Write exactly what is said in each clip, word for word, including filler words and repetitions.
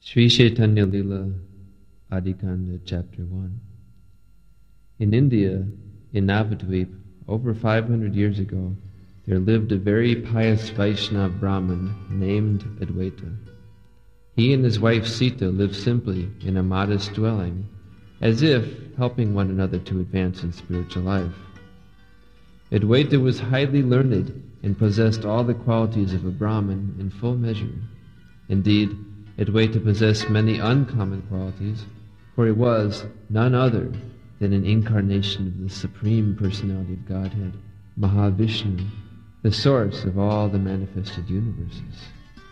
Sri Chaitanya Lila, Adikanda, Chapter one. In India, in Navadvip, over five hundred years ago, there lived a very pious Vaishnava Brahmin named Adwaita. He and his wife Sita lived simply in a modest dwelling, as if helping one another to advance in spiritual life. Adwaita was highly learned and possessed all the qualities of a Brahmin in full measure. Indeed, Adwaita possessed many uncommon qualities, for he was none other than an incarnation of the Supreme Personality of Godhead, Mahavishnu, the source of all the manifested universes.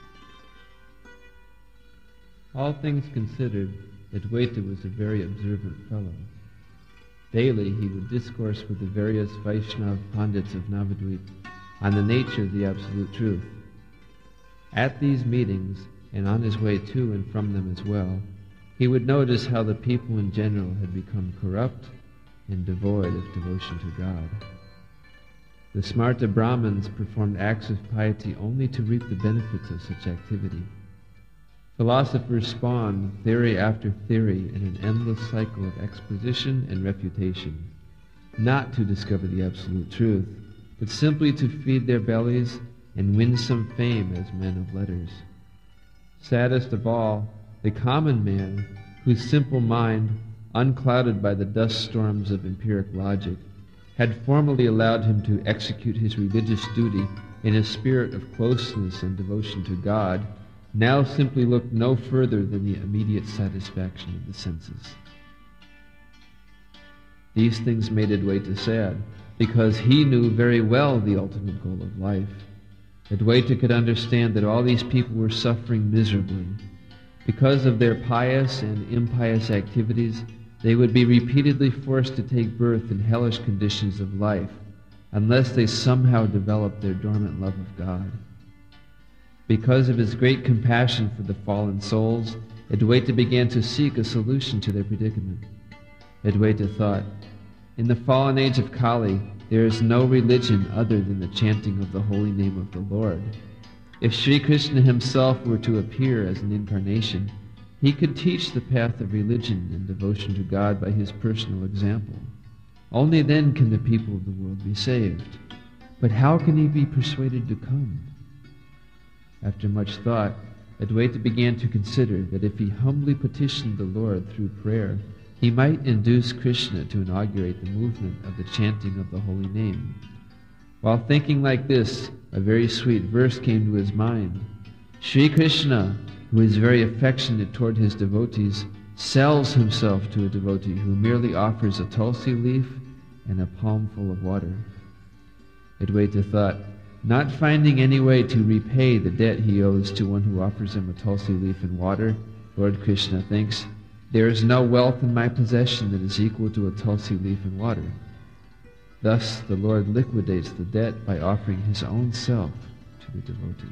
All things considered, Adwaita was a very observant fellow. Daily he would discourse with the various Vaishnava Pandits of Navadvip on the nature of the Absolute Truth. At these meetings, and on his way to and from them as well, he would notice how the people in general had become corrupt and devoid of devotion to God. The Smarta Brahmins performed acts of piety only to reap the benefits of such activity. Philosophers spawned theory after theory in an endless cycle of exposition and refutation, not to discover the Absolute Truth, but simply to feed their bellies and win some fame as men of letters. Saddest of all, the common man, whose simple mind, unclouded by the dust storms of empiric logic, had formerly allowed him to execute his religious duty in a spirit of closeness and devotion to God, now simply looked no further than the immediate satisfaction of the senses. These things made Adwaita sad, because he knew very well the ultimate goal of life. Adwaita could understand that all these people were suffering miserably. Because of their pious and impious activities, they would be repeatedly forced to take birth in hellish conditions of life, unless they somehow developed their dormant love of God. Because of his great compassion for the fallen souls, Adwaita began to seek a solution to their predicament. Adwaita thought, in the fallen age of Kali, there is no religion other than the chanting of the holy name of the Lord. If Sri Krishna himself were to appear as an incarnation, he could teach the path of religion and devotion to God by his personal example. Only then can the people of the world be saved. But how can he be persuaded to come? After much thought, Adwaita began to consider that if he humbly petitioned the Lord through prayer, he might induce Krishna to inaugurate the movement of the chanting of the holy name. While thinking like this, a very sweet verse came to his mind. Sri Krishna, who is very affectionate toward his devotees, sells himself to a devotee who merely offers a tulsi leaf and a palmful of water. Adwaita thought, not finding any way to repay the debt he owes to one who offers him a tulsi leaf and water, Lord Krishna thinks, there is no wealth in my possession that is equal to a tulsi leaf and water. Thus the Lord liquidates the debt by offering his own self to the devotee.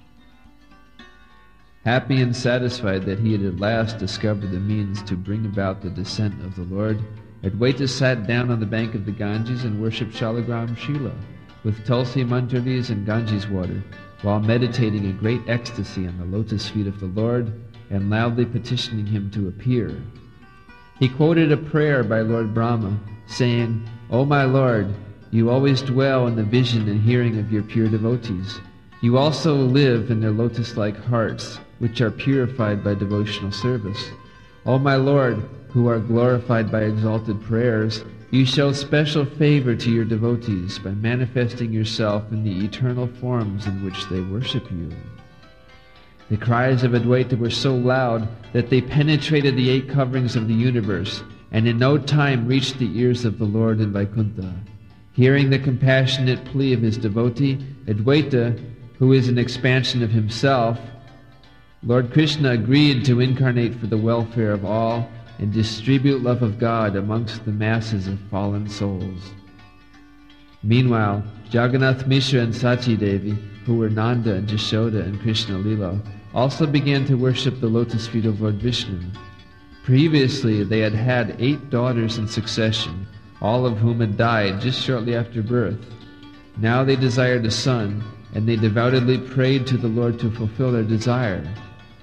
Happy and satisfied that he had at last discovered the means to bring about the descent of the Lord, Adwaita sat down on the bank of the Ganges and worshipped Shalagram Shila with Tulsi Manjaris and Ganges water, while meditating in great ecstasy on the lotus feet of the Lord and loudly petitioning him to appear. He quoted a prayer by Lord Brahma, saying, O my Lord, you always dwell in the vision and hearing of your pure devotees. You also live in their lotus-like hearts, which are purified by devotional service. O my Lord, who are glorified by exalted prayers, you show special favor to your devotees by manifesting yourself in the eternal forms in which they worship you. The cries of Adwaita were so loud that they penetrated the eight coverings of the universe, and in no time reached the ears of the Lord in Vaikuntha. Hearing the compassionate plea of his devotee, Adwaita, who is an expansion of himself, Lord Krishna agreed to incarnate for the welfare of all and distribute love of God amongst the masses of fallen souls. Meanwhile, Jagannath Mishra and Sachi Devi, who were Nanda and Jashoda and Krishna Lila, also began to worship the lotus feet of Lord Vishnu. Previously, they had had eight daughters in succession, all of whom had died just shortly after birth. Now they desired a son, and they devoutly prayed to the Lord to fulfill their desire.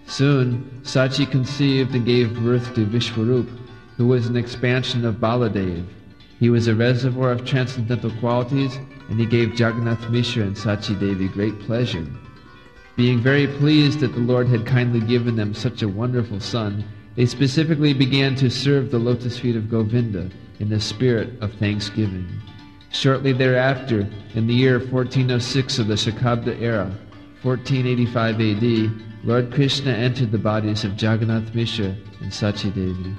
Soon, Sachi conceived and gave birth to Vishwarup, who was an expansion of Baladev. He was a reservoir of transcendental qualities, and he gave Jagannath Mishra and Sachi Devi great pleasure. Being very pleased that the Lord had kindly given them such a wonderful son, they specifically began to serve the lotus feet of Govinda in the spirit of thanksgiving. Shortly thereafter, in the year fourteen oh six of the Shakabda era, fourteen eighty-five A D, Lord Krishna entered the bodies of Jagannath Mishra and Sachi Devi.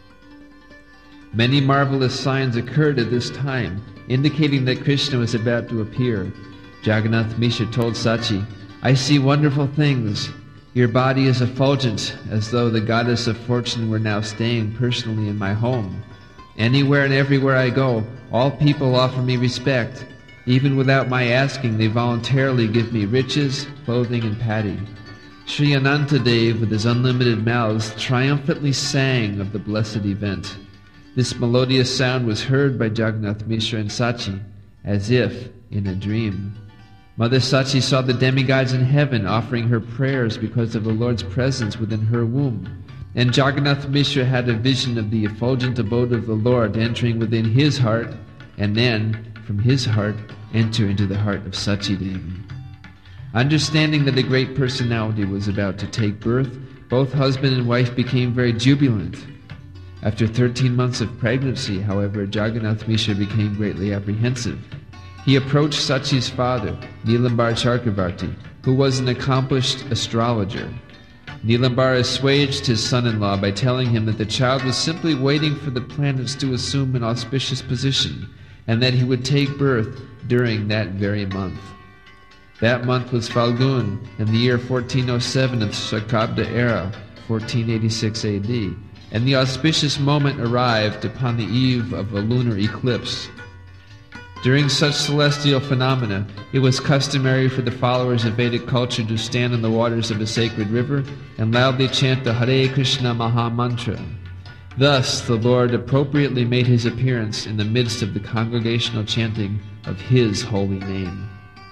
Many marvelous signs occurred at this time, indicating that Krishna was about to appear. Jagannath Mishra told Sachi, "I see wonderful things. Your body is effulgent, as though the goddess of fortune were now staying personally in my home. Anywhere and everywhere I go, all people offer me respect. Even without my asking, they voluntarily give me riches, clothing, and paddy." Sri Anantadev, with his unlimited mouths, triumphantly sang of the blessed event. This melodious sound was heard by Jagannath Mishra and Sachi, as if in a dream. Mother Sachi saw the demigods in heaven offering her prayers because of the Lord's presence within her womb. And Jagannath Mishra had a vision of the effulgent abode of the Lord entering within his heart, and then, from his heart, enter into the heart of Sachi Devi. Understanding that a great personality was about to take birth, both husband and wife became very jubilant. After thirteen months of pregnancy, however, Jagannath Mishra became greatly apprehensive. He approached Sachi's father, Nilambar Chakravarti, who was an accomplished astrologer. Nilambar assuaged his son-in-law by telling him that the child was simply waiting for the planets to assume an auspicious position, and that he would take birth during that very month. That month was Falgun, in the year fourteen oh seven of the Shakabda era, fourteen eighty-six A D, and the auspicious moment arrived upon the eve of a lunar eclipse. During such celestial phenomena, it was customary for the followers of Vedic culture to stand on the waters of a sacred river and loudly chant the Hare Krishna Maha Mantra. Thus, the Lord appropriately made his appearance in the midst of the congregational chanting of his holy name.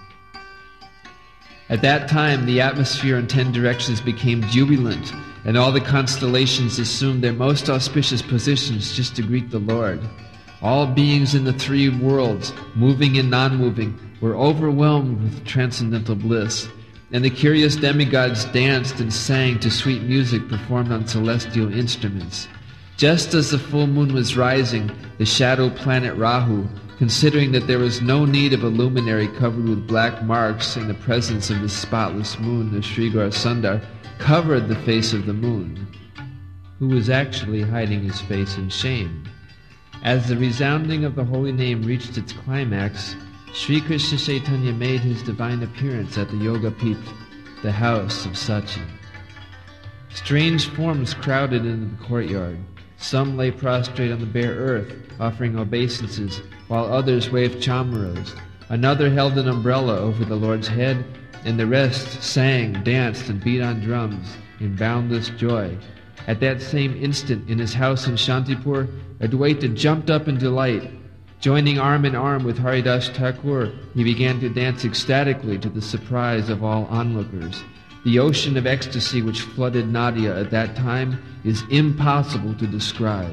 At that time, the atmosphere in ten directions became jubilant, and all the constellations assumed their most auspicious positions just to greet the Lord. All beings in the three worlds, moving and non-moving, were overwhelmed with transcendental bliss, and the curious demigods danced and sang to sweet music performed on celestial instruments. Just as the full moon was rising, the shadow planet Rahu, considering that there was no need of a luminary covered with black marks in the presence of the spotless moon, the Srigar Sundar, covered the face of the moon, who was actually hiding his face in shame. As the resounding of the holy name reached its climax, Sri Krishna Chaitanya made his divine appearance at the Yoga Pit, the house of Sachi. Strange forms crowded into the courtyard. Some lay prostrate on the bare earth, offering obeisances, while others waved chamaras. Another held an umbrella over the Lord's head, and the rest sang, danced, and beat on drums in boundless joy. At that same instant, in his house in Shantipur, Adwaita jumped up in delight. Joining arm in arm with Haridas Thakur, he began to dance ecstatically to the surprise of all onlookers. The ocean of ecstasy which flooded Nadia at that time is impossible to describe.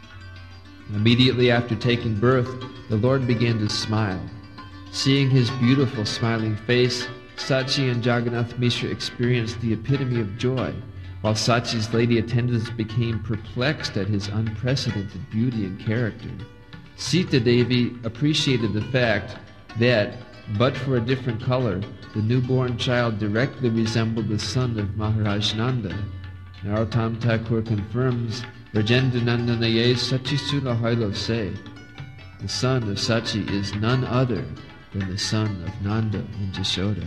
Immediately after taking birth, the Lord began to smile. Seeing his beautiful smiling face, Sachi and Jagannath Mishra experienced the epitome of joy, while Sachi's lady attendants became perplexed at his unprecedented beauty and character. Sita Devi appreciated the fact that, but for a different color, the newborn child directly resembled the son of Maharaj Nanda. Narottam Thakur confirms, Rajendra Nandanaye Sachi Sula Hailo Se. The son of Sachi is none other than the son of Nanda and Jashoda.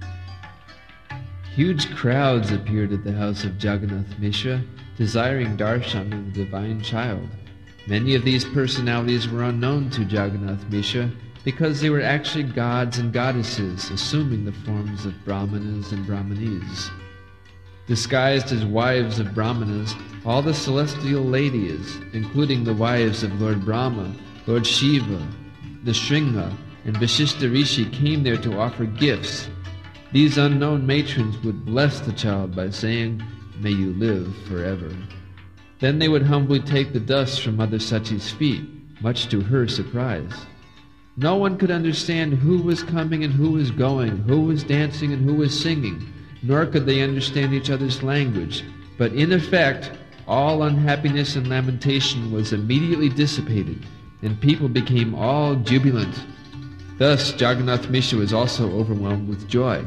Huge crowds appeared at the house of Jagannath Mishra, desiring darshan of the divine child. Many of these personalities were unknown to Jagannath Mishra because they were actually gods and goddesses, assuming the forms of brahmanas and brahmanis. Disguised as wives of brahmanas, all the celestial ladies, including the wives of Lord Brahma, Lord Shiva, the Shringa, and Vashishta Rishi, came there to offer gifts. These unknown matrons would bless the child by saying, may you live forever." Then they would humbly take the dust from Mother Sachi's feet, much to her surprise. No one could understand who was coming and who was going, who was dancing and who was singing, nor could they understand each other's language. But in effect, all unhappiness and lamentation was immediately dissipated, and people became all jubilant. Thus, Jagannath Mishra was also overwhelmed with joy.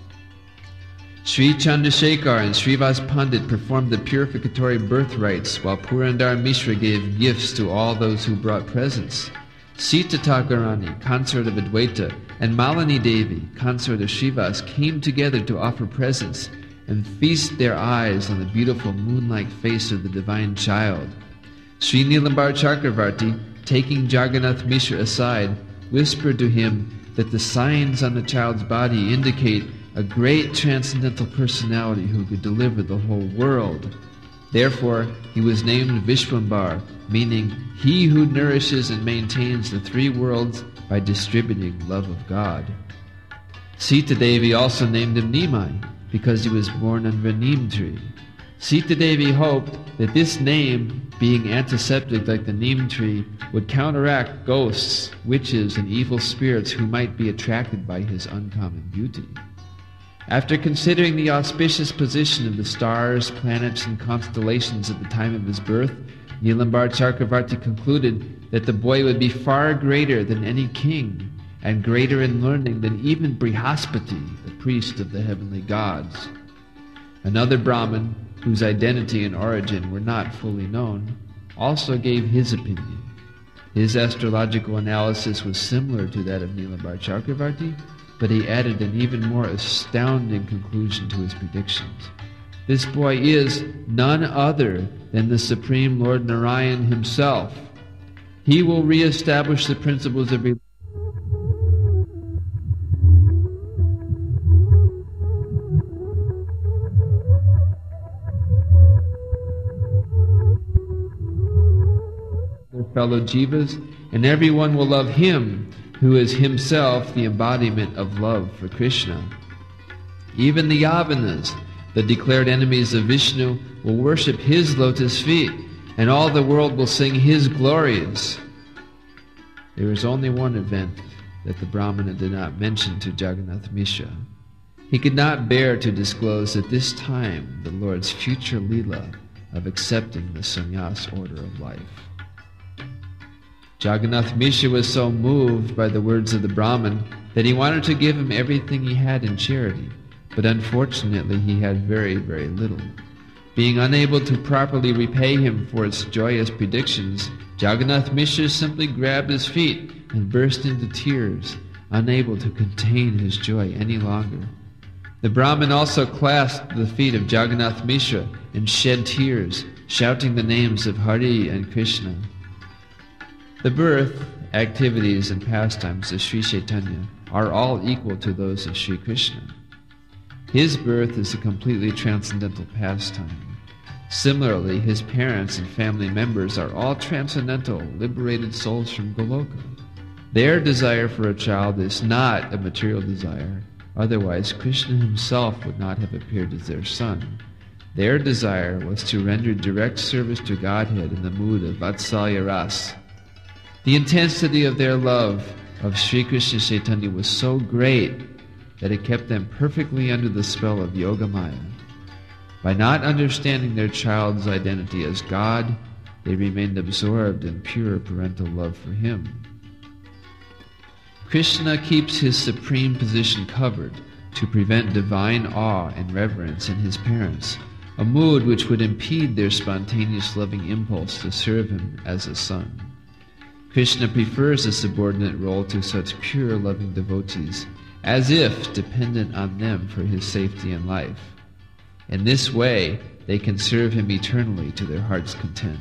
Sri Chandrasekhar and Srivas Pandit performed the purificatory birth rites, while Purandar Mishra gave gifts to all those who brought presents. Sita Thakurani, consort of Advaita, and Malini Devi, consort of Srivas, came together to offer presents and feast their eyes on the beautiful moon-like face of the divine child. Sri Nilambar Chakravarti, taking Jagannath Mishra aside, whispered to him that the signs on the child's body indicate a great transcendental personality who could deliver the whole world. Therefore, he was named Vishwambar, meaning he who nourishes and maintains the three worlds by distributing love of God. Sita Devi also named him Nimai, because he was born under a neem tree. Sita Devi hoped that this name, being antiseptic like the neem tree, would counteract ghosts, witches, and evil spirits who might be attracted by his uncommon beauty. After considering the auspicious position of the stars, planets, and constellations at the time of his birth, Nilambar Chakravarti concluded that the boy would be far greater than any king, and greater in learning than even Brihaspati, the priest of the heavenly gods. Another Brahmin, whose identity and origin were not fully known, also gave his opinion. His astrological analysis was similar to that of Nilambar Chakravarti, but he added an even more astounding conclusion to his predictions. This boy is none other than the Supreme Lord Narayan himself. He will re-establish the principles of religion. Their fellow jivas, and everyone will love him, who is himself the embodiment of love for Krishna. Even the Yavanas, the declared enemies of Vishnu, will worship his lotus feet, and all the world will sing his glories. There is only one event that the Brahmana did not mention to Jagannath Mishra. He could not bear to disclose at this time the Lord's future Leela of accepting the sannyas order of life. Jagannath Mishra was so moved by the words of the Brahmin that he wanted to give him everything he had in charity, but unfortunately he had very, very little. Being unable to properly repay him for its joyous predictions, Jagannath Mishra simply grabbed his feet and burst into tears, unable to contain his joy any longer. The Brahmin also clasped the feet of Jagannath Mishra and shed tears, shouting the names of Hari and Krishna. The birth, activities, and pastimes of Sri Chaitanya are all equal to those of Sri Krishna. His birth is a completely transcendental pastime. Similarly, his parents and family members are all transcendental, liberated souls from Goloka. Their desire for a child is not a material desire, otherwise Krishna himself would not have appeared as their son. Their desire was to render direct service to Godhead in the mood of Vatsalya Ras. The intensity of their love of Sri Krishna Chaitanya was so great that it kept them perfectly under the spell of Yogamaya. By not understanding their child's identity as God, they remained absorbed in pure parental love for him. Krishna keeps his supreme position covered to prevent divine awe and reverence in his parents, a mood which would impede their spontaneous loving impulse to serve him as a son. Krishna prefers a subordinate role to such pure loving devotees, as if dependent on them for his safety and life. In this way, they can serve him eternally to their heart's content.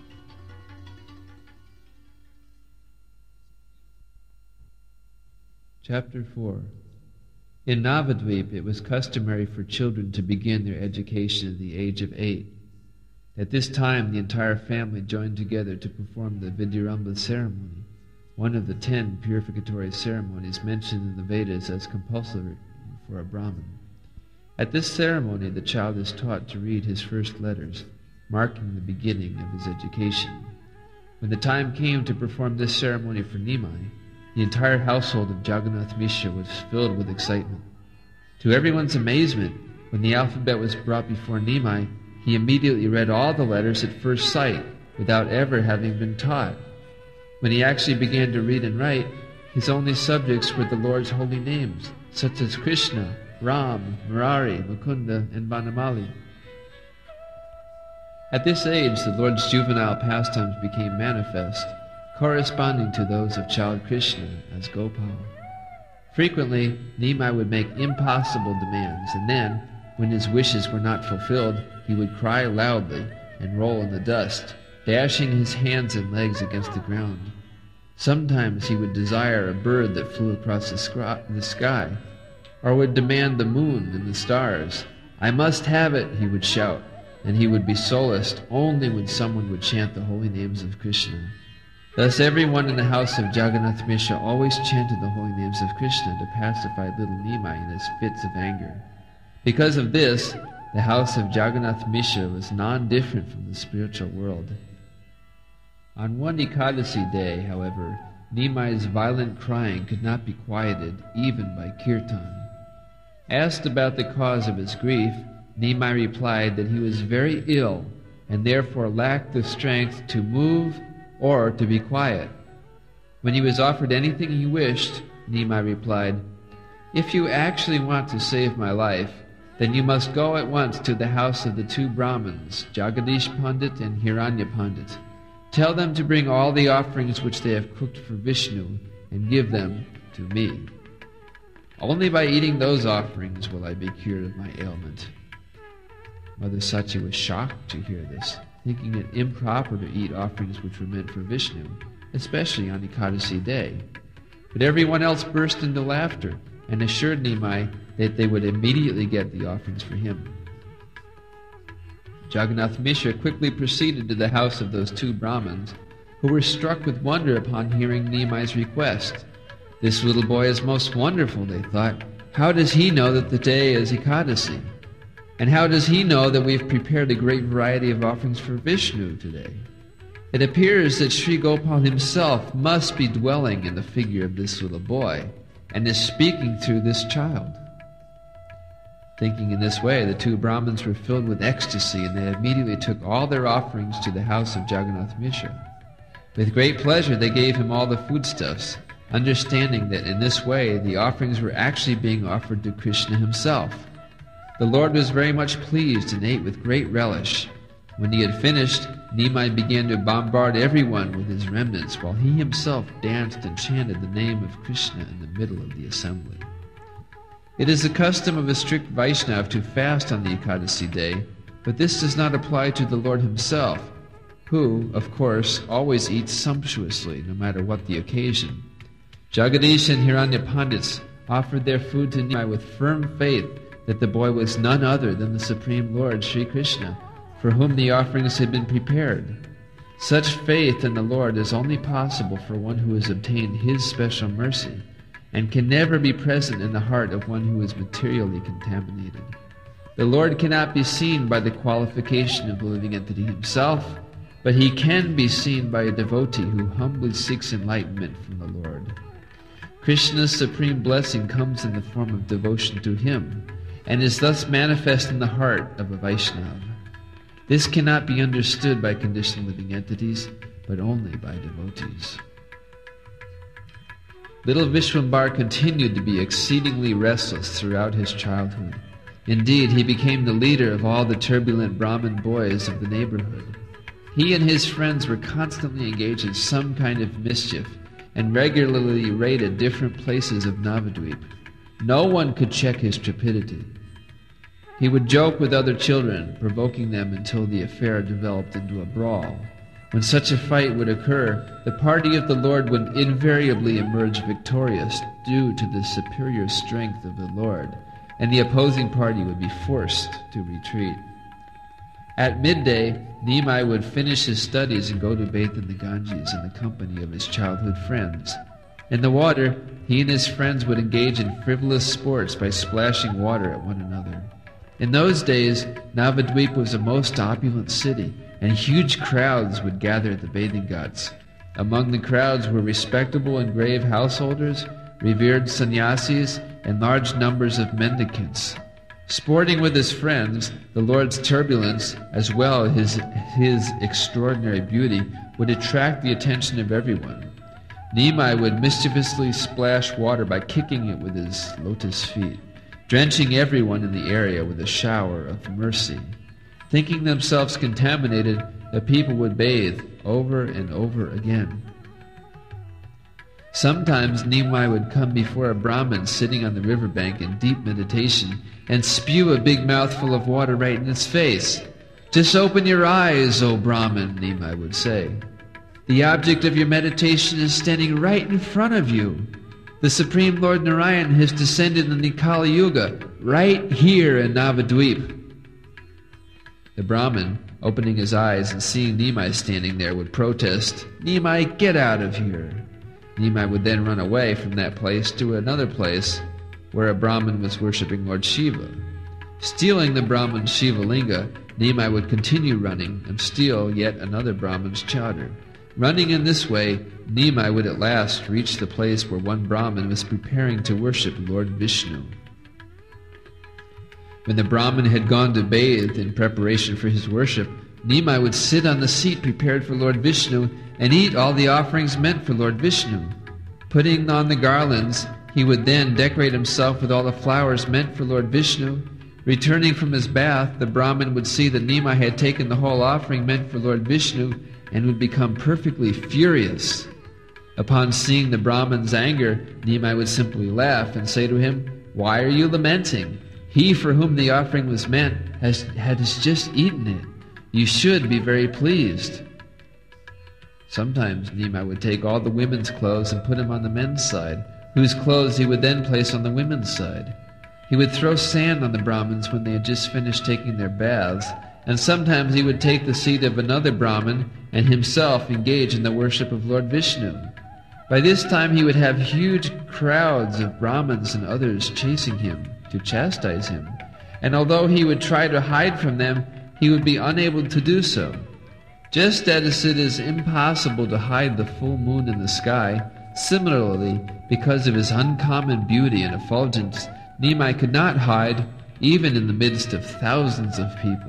Chapter four. In Navadvip, it was customary for children to begin their education at the age of eight. At this time, the entire family joined together to perform the Vidyarambha ceremony, one of the ten purificatory ceremonies mentioned in the Vedas as compulsory for a Brahmin. At this ceremony, the child is taught to read his first letters, marking the beginning of his education. When the time came to perform this ceremony for Nimai, the entire household of Jagannath Mishra was filled with excitement. To everyone's amazement, when the alphabet was brought before Nimai, he immediately read all the letters at first sight, without ever having been taught. When he actually began to read and write, his only subjects were the Lord's holy names, such as Krishna, Ram, Murari, Mukunda, and Vanamali. At this age, the Lord's juvenile pastimes became manifest, corresponding to those of child Krishna as Gopal. Frequently, Nimai would make impossible demands, and then, when his wishes were not fulfilled, he would cry loudly and roll in the dust, dashing his hands and legs against the ground. Sometimes he would desire a bird that flew across the sky, or would demand the moon and the stars. "I must have it," he would shout, and he would be solaced only when someone would chant the holy names of Krishna. Thus everyone in the house of Jagannath Mishra always chanted the holy names of Krishna to pacify little Nimai in his fits of anger. Because of this, the house of Jagannath Mishra was non-different from the spiritual world. On one Ekadasi day, however, Nimai's violent crying could not be quieted even by kirtan. Asked about the cause of his grief, Nimai replied that he was very ill and therefore lacked the strength to move or to be quiet. When he was offered anything he wished, Nimai replied, "If you actually want to save my life, then you must go at once to the house of the two Brahmins, Jagadish Pandit and Hiranya Pandit. Tell them to bring all the offerings which they have cooked for Vishnu and give them to me. Only by eating those offerings will I be cured of my ailment." Mother Sachi was shocked to hear this, thinking it improper to eat offerings which were meant for Vishnu, especially on Ekadasi day. But everyone else burst into laughter and assured Nimai that they would immediately get the offerings for him. Jagannath Mishra quickly proceeded to the house of those two Brahmins, who were struck with wonder upon hearing Nimai's request. "This little boy is most wonderful," they thought. "How does he know that the day is Ekadasi? And how does he know that we've prepared a great variety of offerings for Vishnu today? It appears that Sri Gopal himself must be dwelling in the figure of this little boy, and is speaking through this child." Thinking in this way, the two Brahmins were filled with ecstasy, and they immediately took all their offerings to the house of Jagannath Mishra. With great pleasure they gave him all the foodstuffs, understanding that in this way the offerings were actually being offered to Krishna himself. The Lord was very much pleased and ate with great relish. When he had finished, Nimai began to bombard everyone with his remnants, while he himself danced and chanted the name of Krishna in the middle of the assembly. It is the custom of a strict Vaishnava to fast on the Ekadasi day, but this does not apply to the Lord himself, who, of course, always eats sumptuously, no matter what the occasion. Jagadish and Hiranya Pandits offered their food to Nimai with firm faith that the boy was none other than the Supreme Lord Sri Krishna, for whom the offerings had been prepared. Such faith in the Lord is only possible for one who has obtained His special mercy, and can never be present in the heart of one who is materially contaminated. The Lord cannot be seen by the qualification of the living entity himself, but He can be seen by a devotee who humbly seeks enlightenment from the Lord. Krishna's supreme blessing comes in the form of devotion to Him, and is thus manifest in the heart of a Vaishnava. This cannot be understood by conditioned living entities, but only by devotees. Little Vishwambar continued to be exceedingly restless throughout his childhood. Indeed, he became the leader of all the turbulent Brahmin boys of the neighborhood. He and his friends were constantly engaged in some kind of mischief, and regularly raided different places of Navadvip. No one could check his stupidity. He would joke with other children, provoking them until the affair developed into a brawl. When such a fight would occur, the party of the Lord would invariably emerge victorious due to the superior strength of the Lord, and the opposing party would be forced to retreat. At midday, Nimai would finish his studies and go to bathe in the Ganges in the company of his childhood friends. In the water, he and his friends would engage in frivolous sports by splashing water at one another. In those days, Navadvip was a most opulent city, and huge crowds would gather at the bathing ghats. Among the crowds were respectable and grave householders, revered sannyasis, and large numbers of mendicants. Sporting with his friends, the Lord's turbulence, as well as his, his extraordinary beauty, would attract the attention of everyone. Nimai would mischievously splash water by kicking it with his lotus feet, drenching everyone in the area with a shower of mercy. Thinking themselves contaminated, the people would bathe over and over again. Sometimes Nimai would come before a Brahmin sitting on the riverbank in deep meditation and spew a big mouthful of water right in its face. "Just open your eyes, O Brahmin," Nimai would say. "The object of your meditation is standing right in front of you. The Supreme Lord Narayan has descended in the Kali Yuga, right here in Navadvip." The Brahmin, opening his eyes and seeing Nimai standing there, would protest, "Nimai, get out of here." Nimai would then run away from that place to another place where a Brahmin was worshipping Lord Shiva. Stealing the Brahmin's Shiva Linga, Nimai would continue running and steal yet another Brahmin's chowder. Running in this way, Nimai would at last reach the place where one Brahmin was preparing to worship Lord Vishnu. When the Brahmin had gone to bathe in preparation for his worship, Nimai would sit on the seat prepared for Lord Vishnu and eat all the offerings meant for Lord Vishnu. Putting on the garlands, he would then decorate himself with all the flowers meant for Lord Vishnu. Returning from his bath, the Brahmin would see that Nimai had taken the whole offering meant for Lord Vishnu and would become perfectly furious. Upon seeing the Brahmin's anger, Nimai would simply laugh and say to him, "Why are you lamenting? He for whom the offering was meant has, has just eaten it. You should be very pleased." Sometimes Nimai would take all the women's clothes and put them on the men's side, whose clothes he would then place on the women's side. He would throw sand on the Brahmins when they had just finished taking their baths, and sometimes he would take the seat of another Brahmin and himself engage in the worship of Lord Vishnu. By this time he would have huge crowds of Brahmins and others chasing him to chastise him, and although he would try to hide from them, he would be unable to do so. Just as it is impossible to hide the full moon in the sky, similarly, because of his uncommon beauty and effulgence, Nimai could not hide even in the midst of thousands of people.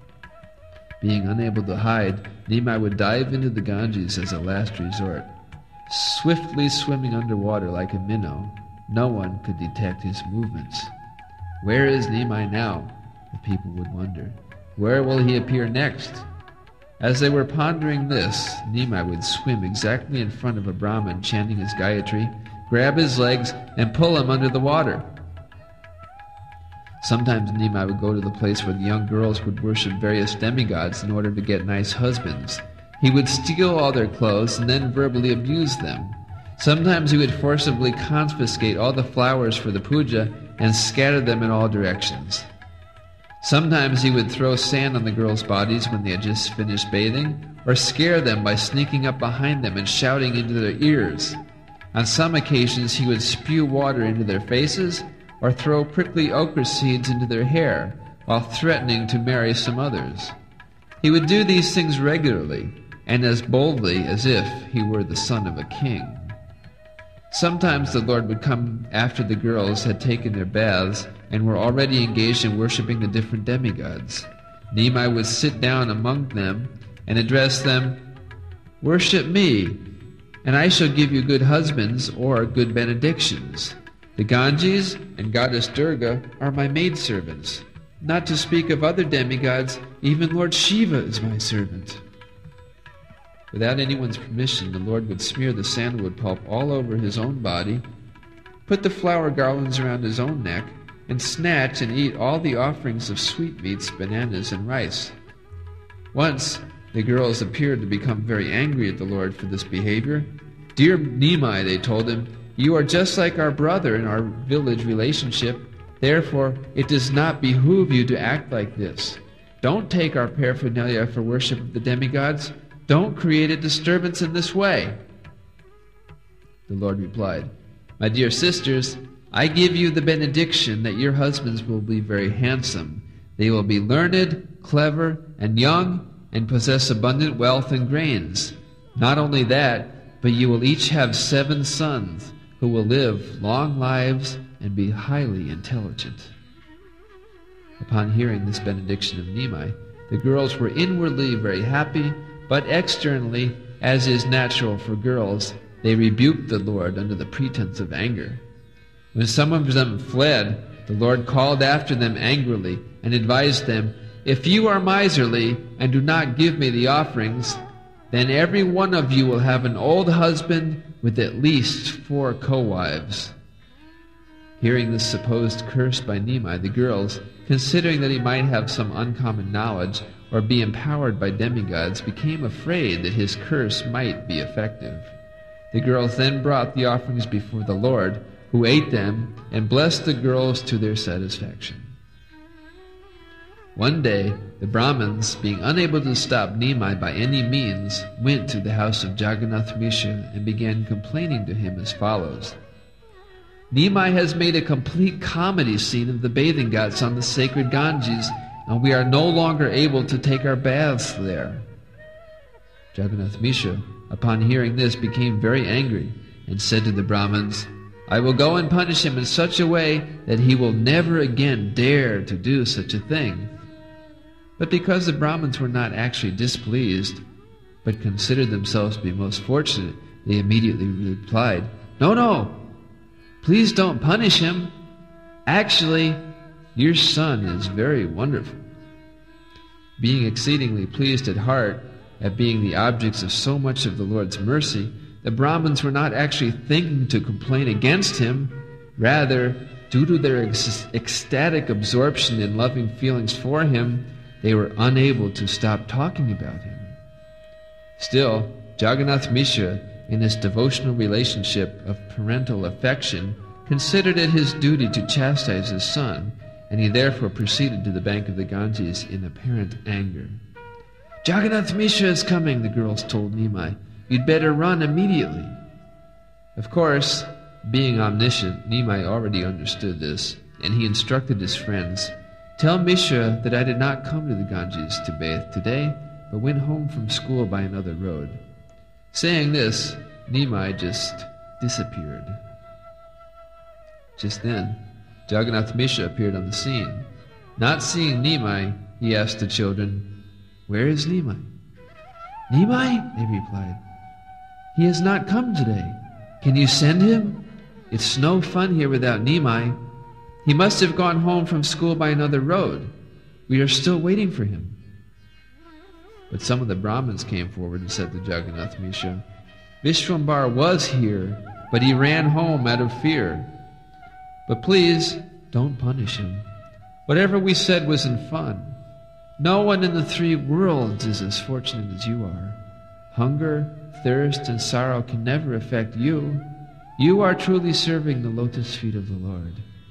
Being unable to hide, Nimai would dive into the Ganges as a last resort. Swiftly swimming underwater like a minnow, no one could detect his movements. Where is Nimai now? The people would wonder. Where will he appear next? As they were pondering this, Nimai would swim exactly in front of a Brahmin chanting his Gayatri, grab his legs, and pull him under the water. Sometimes Nimai would go to the place where the young girls would worship various demigods in order to get nice husbands. He would steal all their clothes and then verbally abuse them. Sometimes he would forcibly confiscate all the flowers for the puja and scatter them in all directions. Sometimes he would throw sand on the girls' bodies when they had just finished bathing, or scare them by sneaking up behind them and shouting into their ears. On some occasions he would spew water into their faces, or throw prickly ochre seeds into their hair, while threatening to marry some others. He would do these things regularly, and as boldly as if he were the son of a king. Sometimes the Lord would come after the girls had taken their baths and were already engaged in worshipping the different demigods. Nimai would sit down among them and address them, "Worship me, and I shall give you good husbands or good benedictions. The Ganges and Goddess Durga are my maidservants. Not to speak of other demigods, even Lord Shiva is my servant." Without anyone's permission, the Lord would smear the sandalwood pulp all over his own body, put the flower garlands around his own neck, and snatch and eat all the offerings of sweetmeats, bananas, and rice. Once, the girls appeared to become very angry at the Lord for this behavior. "Dear Nimai," they told him, "you are just like our brother in our village relationship. Therefore, it does not behoove you to act like this. Don't take our paraphernalia for worship of the demigods. Don't create a disturbance in this way." The Lord replied, "My dear sisters, I give you the benediction that your husbands will be very handsome, They will be learned, clever, and young, and possess abundant wealth and grains. Not only that, but you will each have seven sons who will live long lives and be highly intelligent." Upon hearing this benediction of Nimai, the girls were inwardly very happy, but externally, as is natural for girls, they rebuked the Lord under the pretense of anger. When some of them fled, the Lord called after them angrily and advised them, "If you are miserly and do not give me the offerings, then every one of you will have an old husband with at least four co-wives." Hearing this supposed curse by Nimai, the girls, considering that he might have some uncommon knowledge or be empowered by demigods, became afraid that his curse might be effective. The girls then brought the offerings before the Lord, who ate them and blessed the girls to their satisfaction. One day, the Brahmins, being unable to stop Nimai by any means, went to the house of Jagannath Mishra and began complaining to him as follows: "Nimai has made a complete comedy scene of the bathing ghats on the sacred Ganges, and we are no longer able to take our baths there." Jagannath Mishra, upon hearing this, became very angry and said to the Brahmins, "I will go and punish him in such a way that he will never again dare to do such a thing." But because the Brahmins were not actually displeased, but considered themselves to be most fortunate, they immediately replied, "No, no, please don't punish him. Actually, your son is very wonderful." Being exceedingly pleased at heart at being the objects of so much of the Lord's mercy, the Brahmins were not actually thinking to complain against him. Rather, due to their ec- ecstatic absorption in loving feelings for him, they were unable to stop talking about him. Still, Jagannath Mishra, in his devotional relationship of parental affection, considered it his duty to chastise his son, and he therefore proceeded to the bank of the Ganges in apparent anger. "Jagannath Mishra is coming," the girls told Nimai. "You'd better run immediately." Of course, being omniscient, Nimai already understood this, and he instructed his friends, "Tell Mishra that I did not come to the Ganges to bathe today, but went home from school by another road." Saying this, Nimai just disappeared. Just then, Jagannath Mishra appeared on the scene. Not seeing Nimai, he asked the children, "Where is Nimai?" "Nimai?" they replied. "He has not come today. Can you send him? It's no fun here without Nimai. He must have gone home from school by another road. We are still waiting for him." But some of the Brahmins came forward and said to Jagannath Mishra, "Vishwambar was here, but he ran home out of fear. But please, don't punish him. Whatever we said was in fun. No one in the three worlds is as fortunate as you are. Hunger, thirst, and sorrow can never affect you. You are truly serving the lotus feet of the Lord."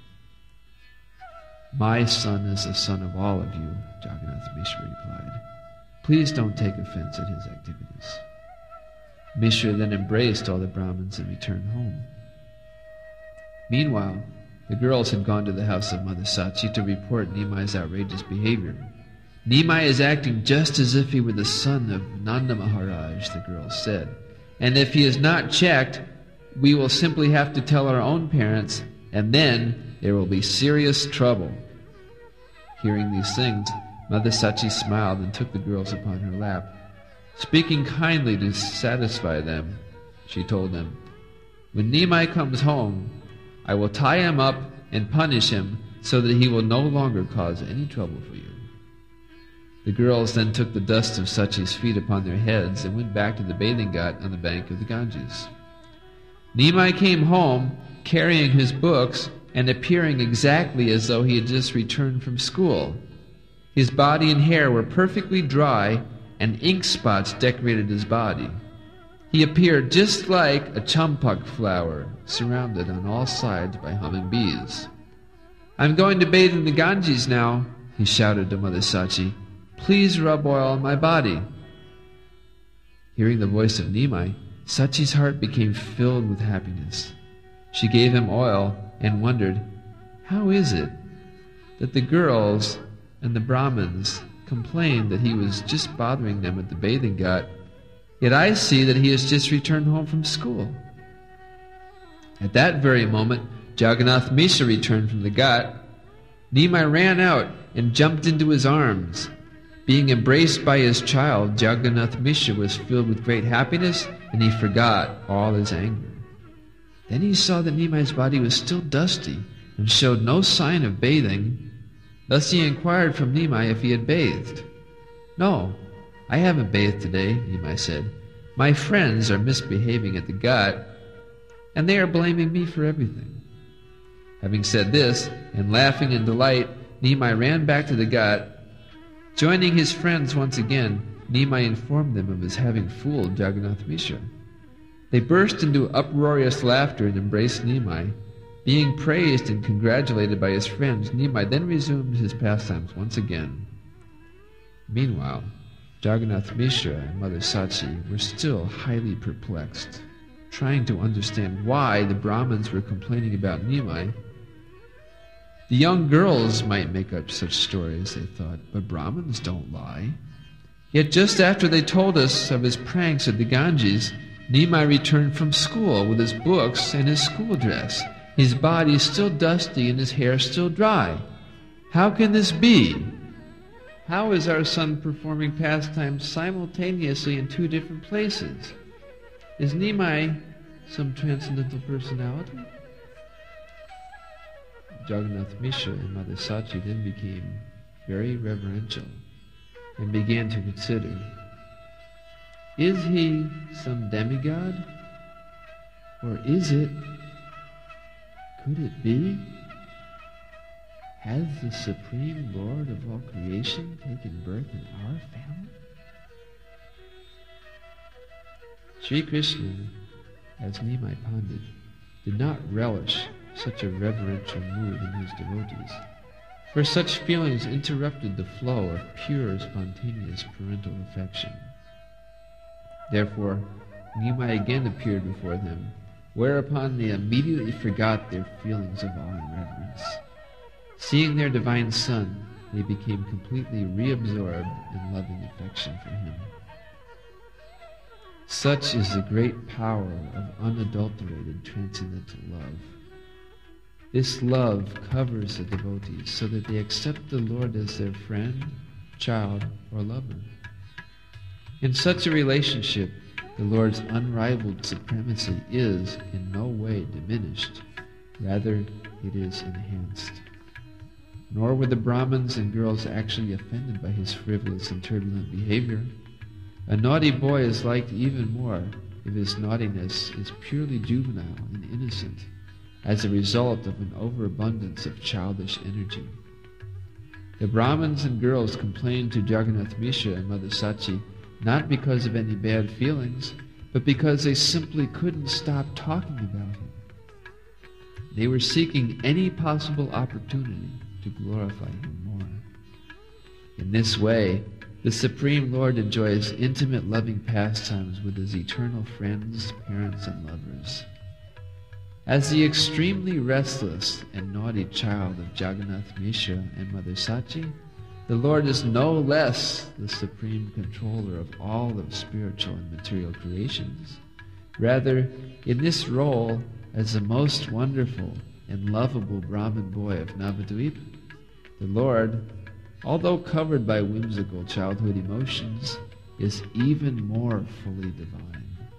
"My son is the son of all of you," Jagannath Mishra replied. "Please don't take offense at his activities." Mishra then embraced all the Brahmins and returned home. Meanwhile, the girls had gone to the house of Mother Sachi to report Nimai's outrageous behavior. "Nimai is acting just as if he were the son of Nanda Maharaj," the girls said. "And if he is not checked, we will simply have to tell our own parents, and then there will be serious trouble." Hearing these things, Mother Sachi smiled and took the girls upon her lap. Speaking kindly to satisfy them, she told them, "When Nimai comes home, I will tie him up and punish him so that he will no longer cause any trouble for you." The girls then took the dust of Sachi's feet upon their heads and went back to the bathing ghat on the bank of the Ganges. Nimai came home carrying his books and appearing exactly as though he had just returned from school. His body and hair were perfectly dry, and ink spots decorated his body. He appeared just like a champak flower, surrounded on all sides by humming bees. "I'm going to bathe in the Ganges now," he shouted to Mother Sachi. "Please rub oil on my body." Hearing the voice of Nimai, Sachi's heart became filled with happiness. She gave him oil and wondered, how is it that the girls and the Brahmins complained that he was just bothering them at the bathing ghat, yet I see that he has just returned home from school. At that very moment, Jagannath Mishra returned from the ghat. Nimai ran out and jumped into his arms. Being embraced by his child, Jagannath Mishra was filled with great happiness, and he forgot all his anger. Then he saw that Nimai's body was still dusty and showed no sign of bathing. Thus he inquired from Nimai if he had bathed. "No, I haven't bathed today," Nimai said. "My friends are misbehaving at the ghat, and they are blaming me for everything." Having said this, and laughing in delight, Nimai ran back to the ghat. Joining his friends once again, Nimai informed them of his having fooled Jagannath Mishra. They burst into uproarious laughter and embraced Nimai. Being praised and congratulated by his friends, Nimai then resumed his pastimes once again. Meanwhile, Jagannath Mishra and Mother Sachi were still highly perplexed, trying to understand why the Brahmins were complaining about Nimai. The young girls might make up such stories, they thought, but Brahmins don't lie. Yet just after they told us of his pranks at the Ganges, Nimai returned from school with his books and his school dress. His body still dusty and his hair still dry. How can this be? How is our son performing pastimes simultaneously in two different places? Is Nimai some transcendental personality? Jagannath Mishra and Mother Sachi then became very reverential and began to consider, is he some demigod? Or is it, could it be, has the Supreme Lord of all creation taken birth in our family? Sri Krishna, as Nimai Pandit, did not relish such a reverential mood in his devotees, for such feelings interrupted the flow of pure, spontaneous parental affection. Therefore, Nimai again appeared before them, whereupon they immediately forgot their feelings of awe and reverence. Seeing their divine son, they became completely reabsorbed in loving affection for him. Such is the great power of unadulterated transcendental love. This love covers the devotees so that they accept the Lord as their friend, child, or lover. In such a relationship, the Lord's unrivaled supremacy is in no way diminished. Rather, it is enhanced. Nor were the Brahmins and girls actually offended by his frivolous and turbulent behavior. A naughty boy is liked even more if his naughtiness is purely juvenile and innocent, as a result of an overabundance of childish energy. The Brahmins and girls complained to Jagannath Mishra and Mother Sachi not because of any bad feelings, but because they simply couldn't stop talking about him. They were seeking any possible opportunity to glorify him more. In this way, the Supreme Lord enjoys intimate loving pastimes with his eternal friends, parents, and lovers. As the extremely restless and naughty child of Jagannath Mishra and Mother Sachi, the Lord is no less the supreme controller of all of spiritual and material creations. Rather, in this role as the most wonderful and lovable Brahmin boy of Navadvip, the Lord, although covered by whimsical childhood emotions, is even more fully divine.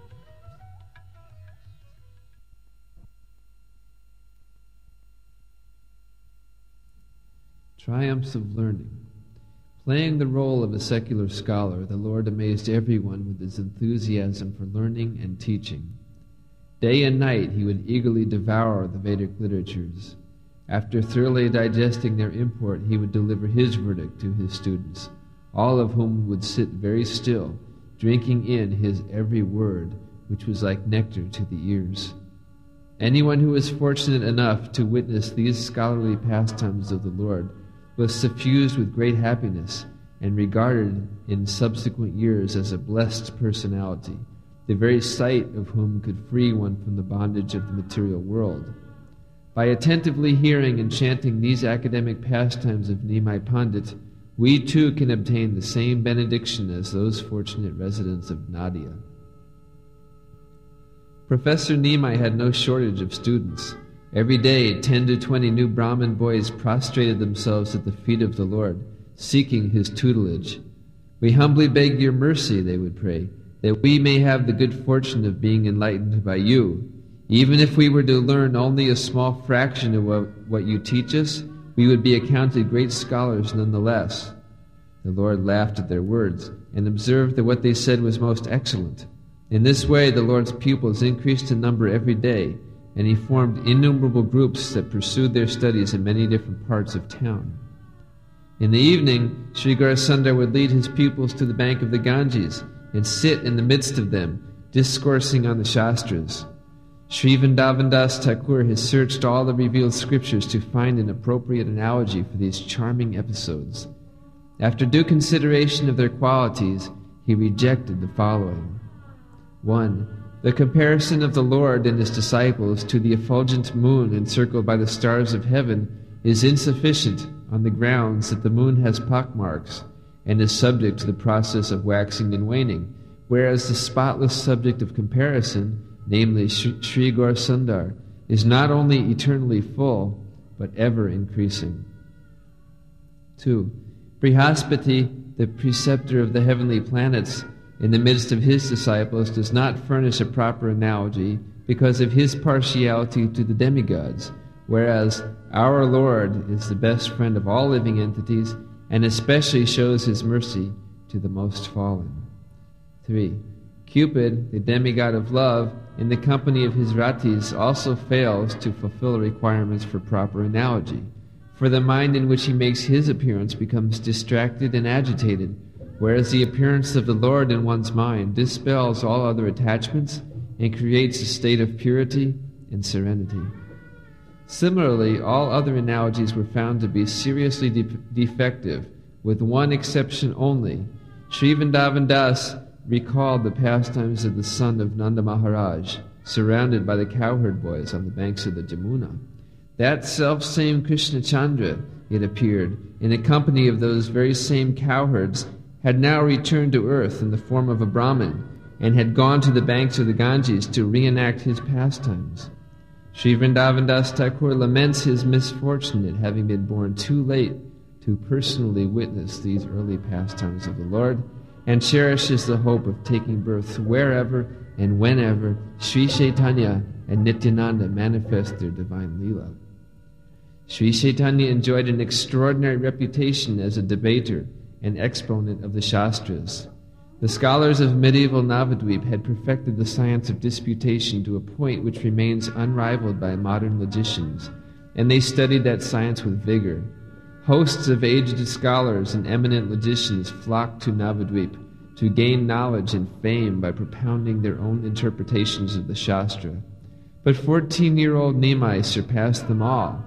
Triumphs of learning. Playing the role of a secular scholar, the Lord amazed everyone with his enthusiasm for learning and teaching. Day and night he would eagerly devour the Vedic literatures. After thoroughly digesting their import, he would deliver his verdict to his students, all of whom would sit very still, drinking in his every word, which was like nectar to the ears. Anyone who was fortunate enough to witness these scholarly pastimes of the Lord was suffused with great happiness and regarded in subsequent years as a blessed personality, the very sight of whom could free one from the bondage of the material world. By attentively hearing and chanting these academic pastimes of Nimai Pandit, we too can obtain the same benediction as those fortunate residents of Nadia. Professor Nimai had no shortage of students. Every day, ten to twenty new Brahmin boys prostrated themselves at the feet of the Lord, seeking his tutelage. "We humbly beg your mercy," they would pray, "that we may have the good fortune of being enlightened by you. Even if we were to learn only a small fraction of what, what you teach us, we would be accounted great scholars nonetheless." The Lord laughed at their words and observed that what they said was most excellent. In this way, the Lord's pupils increased in number every day, and he formed innumerable groups that pursued their studies in many different parts of town. In the evening, Sri Gaurasundar would lead his pupils to the bank of the Ganges and sit in the midst of them, discoursing on the Shastras. Sri Vrindavan Das Thakur has searched all the revealed scriptures to find an appropriate analogy for these charming episodes. After due consideration of their qualities, he rejected the following. one. The comparison of the Lord and his disciples to the effulgent moon encircled by the stars of heaven is insufficient on the grounds that the moon has pockmarks and is subject to the process of waxing and waning, whereas the spotless subject of comparison, namely Sri Gaurasundar, is not only eternally full, but ever increasing. two. Brihaspati, the preceptor of the heavenly planets, in the midst of his disciples, does not furnish a proper analogy because of his partiality to the demigods, whereas our Lord is the best friend of all living entities and especially shows his mercy to the most fallen. three. Cupid, the demigod of love, in the company of his ratis, also fails to fulfill the requirements for proper analogy, for the mind in which he makes his appearance becomes distracted and agitated, whereas the appearance of the Lord in one's mind dispels all other attachments and creates a state of purity and serenity. Similarly, all other analogies were found to be seriously de- defective, with one exception only. Sri Vrindavan Das recalled the pastimes of the son of Nanda Maharaj, surrounded by the cowherd boys on the banks of the Jamuna. That self-same Krishna Chandra, it appeared, in the company of those very same cowherds, had now returned to earth in the form of a Brahmin, and had gone to the banks of the Ganges to reenact his pastimes. Sri Vrindavan Das Thakur laments his misfortune at having been born too late to personally witness these early pastimes of the Lord, and cherishes the hope of taking birth wherever and whenever Sri Chaitanya and Nityananda manifest their divine Leela. Sri Chaitanya enjoyed an extraordinary reputation as a debater and exponent of the Shastras. The scholars of medieval Navadvip had perfected the science of disputation to a point which remains unrivaled by modern logicians, and they studied that science with vigor. Hosts of aged scholars and eminent logicians flocked to Navadvip to gain knowledge and fame by propounding their own interpretations of the Shastra. But fourteen-year-old Nimai surpassed them all.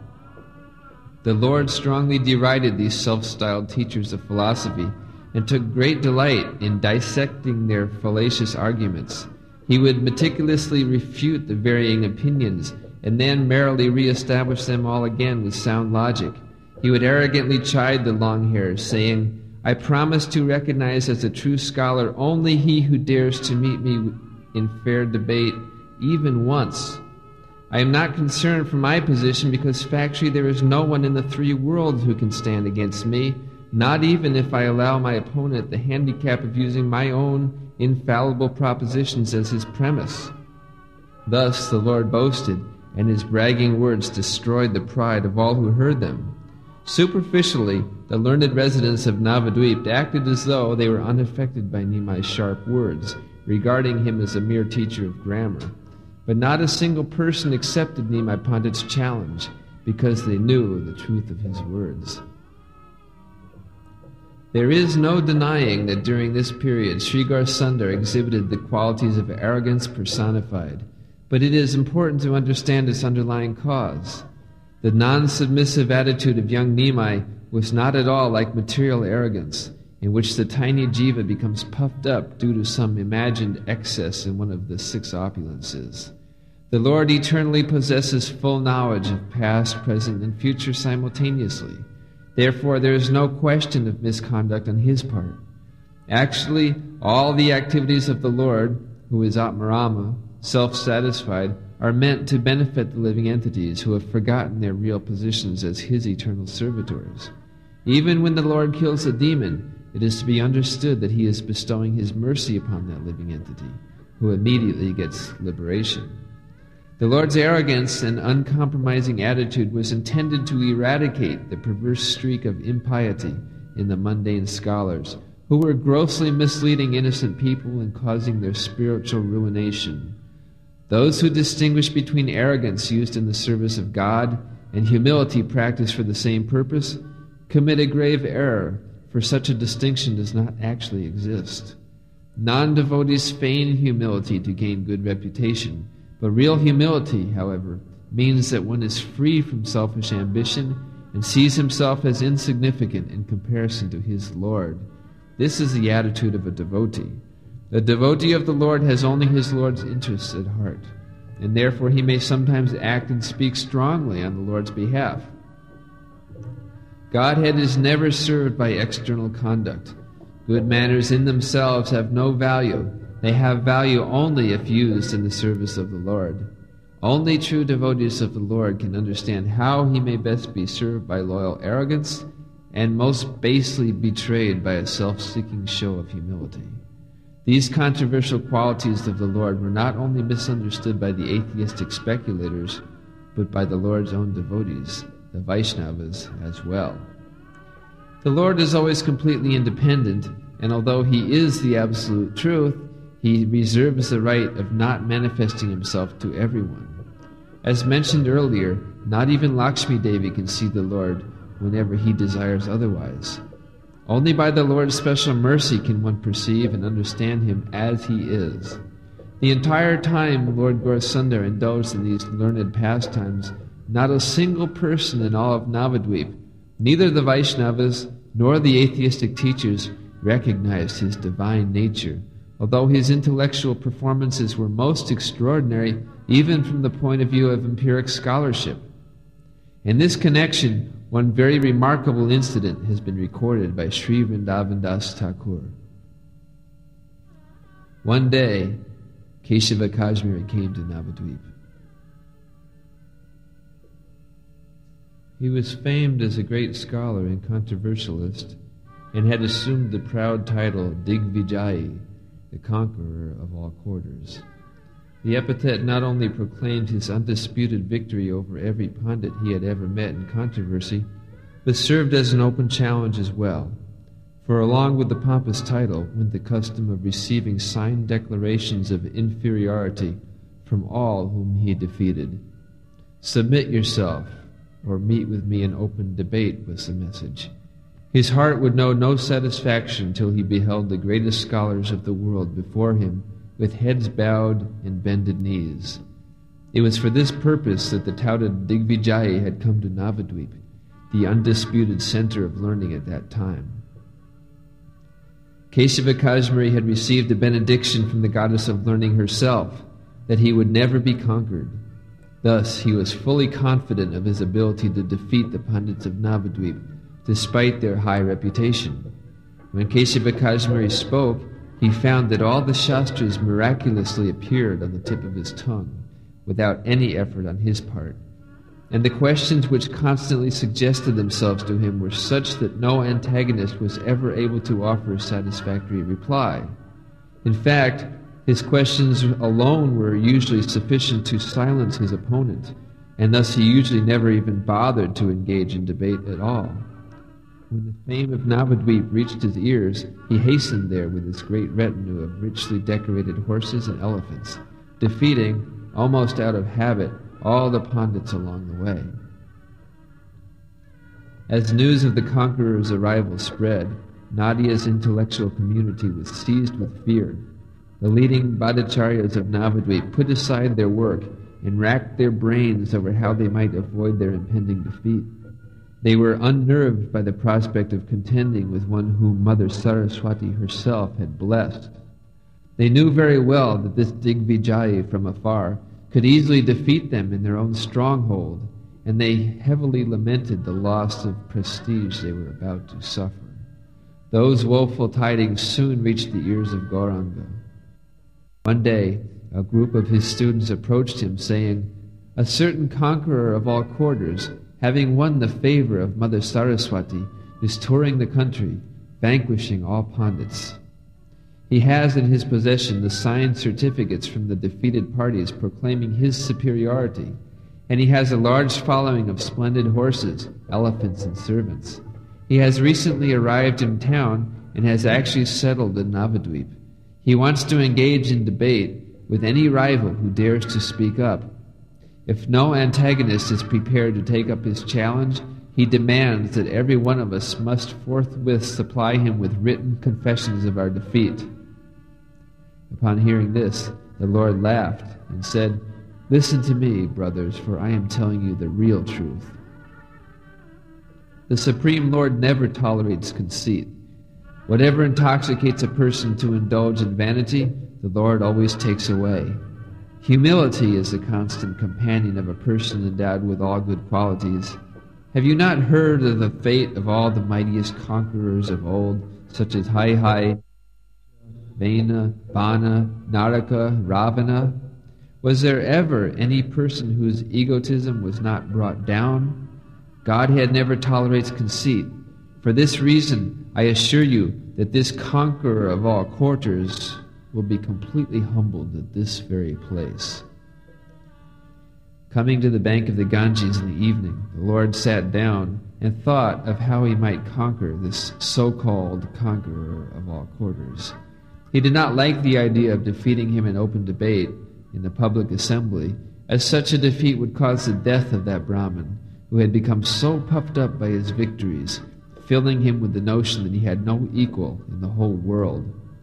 The Lord strongly derided these self-styled teachers of philosophy and took great delight in dissecting their fallacious arguments. He would meticulously refute the varying opinions and then merrily re-establish them all again with sound logic. He would arrogantly chide the long-hairs, saying, "I promise to recognize as a true scholar only he who dares to meet me in fair debate even once. I am not concerned for my position because factually there is no one in the three worlds who can stand against me, not even if I allow my opponent the handicap of using my own infallible propositions as his premise." Thus the Lord boasted, and his bragging words destroyed the pride of all who heard them. Superficially, the learned residents of Navadvip acted as though they were unaffected by Nimai's sharp words, regarding him as a mere teacher of grammar. But not a single person accepted Nimai Pandit's challenge because they knew the truth of his words. There is no denying that during this period Sri Gaurasundar exhibited the qualities of arrogance personified, but it is important to understand its underlying cause. The non-submissive attitude of young Nimai was not at all like material arrogance, in which the tiny jiva becomes puffed up due to some imagined excess in one of the six opulences. The Lord eternally possesses full knowledge of past, present, and future simultaneously. Therefore, there is no question of misconduct on his part. Actually, all the activities of the Lord, who is Atmarama, self-satisfied, are meant to benefit the living entities who have forgotten their real positions as his eternal servitors. Even when the Lord kills a demon, it is to be understood that he is bestowing his mercy upon that living entity, who immediately gets liberation. The Lord's arrogance and uncompromising attitude was intended to eradicate the perverse streak of impiety in the mundane scholars, who were grossly misleading innocent people and causing their spiritual ruination. Those who distinguish between arrogance used in the service of God and humility practiced for the same purpose commit a grave error, for such a distinction does not actually exist. Non-devotees feign humility to gain good reputation, but real humility, however, means that one is free from selfish ambition and sees himself as insignificant in comparison to his Lord. This is the attitude of a devotee. The devotee of the Lord has only his Lord's interests at heart, and therefore he may sometimes act and speak strongly on the Lord's behalf. Godhead is never served by external conduct. Good manners in themselves have no value. They have value only if used in the service of the Lord. Only true devotees of the Lord can understand how he may best be served by loyal arrogance and most basely betrayed by a self-seeking show of humility. These controversial qualities of the Lord were not only misunderstood by the atheistic speculators, but by the Lord's own devotees, the Vaishnavas, as well. The Lord is always completely independent, and although he is the absolute truth, he reserves the right of not manifesting himself to everyone. As mentioned earlier, not even Lakshmi Devi can see the Lord whenever he desires otherwise. Only by the Lord's special mercy can one perceive and understand him as he is. The entire time Lord Gaurasundar indulged in these learned pastimes, not a single person in all of Navadvip, neither the Vaishnavas nor the atheistic teachers, recognized his divine nature, although his intellectual performances were most extraordinary even from the point of view of empiric scholarship. In this connection, one very remarkable incident has been recorded by Sri Vrindavan Das Thakur. One day, Keshava Kashmiri came to Navadvip. He was famed as a great scholar and controversialist, and had assumed the proud title Digvijayi, the conqueror of all quarters. The epithet not only proclaimed his undisputed victory over every pundit he had ever met in controversy, but served as an open challenge as well, for along with the pompous title went the custom of receiving signed declarations of inferiority from all whom he defeated. "Submit yourself, or meet with me in open debate," was the message. His heart would know no satisfaction till he beheld the greatest scholars of the world before him, with heads bowed and bended knees. It was for this purpose that the touted Digvijayi had come to Navadvip, the undisputed center of learning at that time. Keshava Kashmiri had received a benediction from the goddess of learning herself, that he would never be conquered. Thus, he was fully confident of his ability to defeat the pundits of Navadvip, despite their high reputation. When Keshava Kashmiri spoke, he found that all the Shastras miraculously appeared on the tip of his tongue, without any effort on his part, and the questions which constantly suggested themselves to him were such that no antagonist was ever able to offer a satisfactory reply. In fact, his questions alone were usually sufficient to silence his opponent, and thus he usually never even bothered to engage in debate at all. When the fame of Navadvip reached his ears, he hastened there with his great retinue of richly decorated horses and elephants, defeating, almost out of habit, all the pandits along the way. As news of the conqueror's arrival spread, Nadia's intellectual community was seized with fear. The leading Bhattacharyas of Navadvip put aside their work and racked their brains over how they might avoid their impending defeat. They were unnerved by the prospect of contending with one whom Mother Saraswati herself had blessed. They knew very well that this Digvijayi from afar could easily defeat them in their own stronghold, and they heavily lamented the loss of prestige they were about to suffer. Those woeful tidings soon reached the ears of Gauranga. One day, a group of his students approached him, saying, "A certain conqueror of all quarters, having won the favor of Mother Saraswati, is touring the country, vanquishing all Pandits. He has in his possession the signed certificates from the defeated parties proclaiming his superiority, and he has a large following of splendid horses, elephants, and servants. He has recently arrived in town and has actually settled in Navadvip. He wants to engage in debate with any rival who dares to speak up. If no antagonist is prepared to take up his challenge, he demands that every one of us must forthwith supply him with written confessions of our defeat." Upon hearing this, the Lord laughed and said, "Listen to me, brothers, for I am telling you the real truth. The Supreme Lord never tolerates conceit. Whatever intoxicates a person to indulge in vanity, the Lord always takes away. Humility is the constant companion of a person endowed with all good qualities. Have you not heard of the fate of all the mightiest conquerors of old, such as Hai Hai, Vena, Bana, Naraka, Ravana? Was there ever any person whose egotism was not brought down? Godhead never tolerates conceit. For this reason, I assure you that this conqueror of all quarters will be completely humbled at this very place." Coming to the bank of the Ganges in the evening, the Lord sat down and thought of how he might conquer this so-called conqueror of all quarters. He did not like the idea of defeating him in open debate in the public assembly, as such a defeat would cause the death of that Brahmin, who had become so puffed up by his victories, filling him with the notion that he had no equal in the whole world.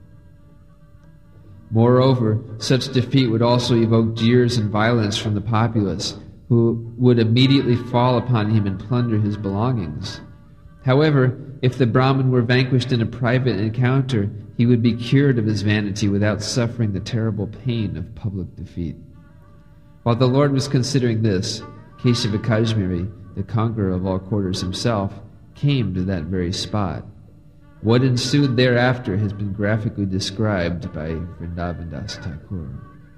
Moreover, such defeat would also evoke jeers and violence from the populace, who would immediately fall upon him and plunder his belongings. However, if the Brahmin were vanquished in a private encounter, he would be cured of his vanity without suffering the terrible pain of public defeat. While the Lord was considering this, Keshava Kashmiri, the conqueror of all quarters himself, came to that very spot. What ensued thereafter has been graphically described by Vrindavan Das Thakur.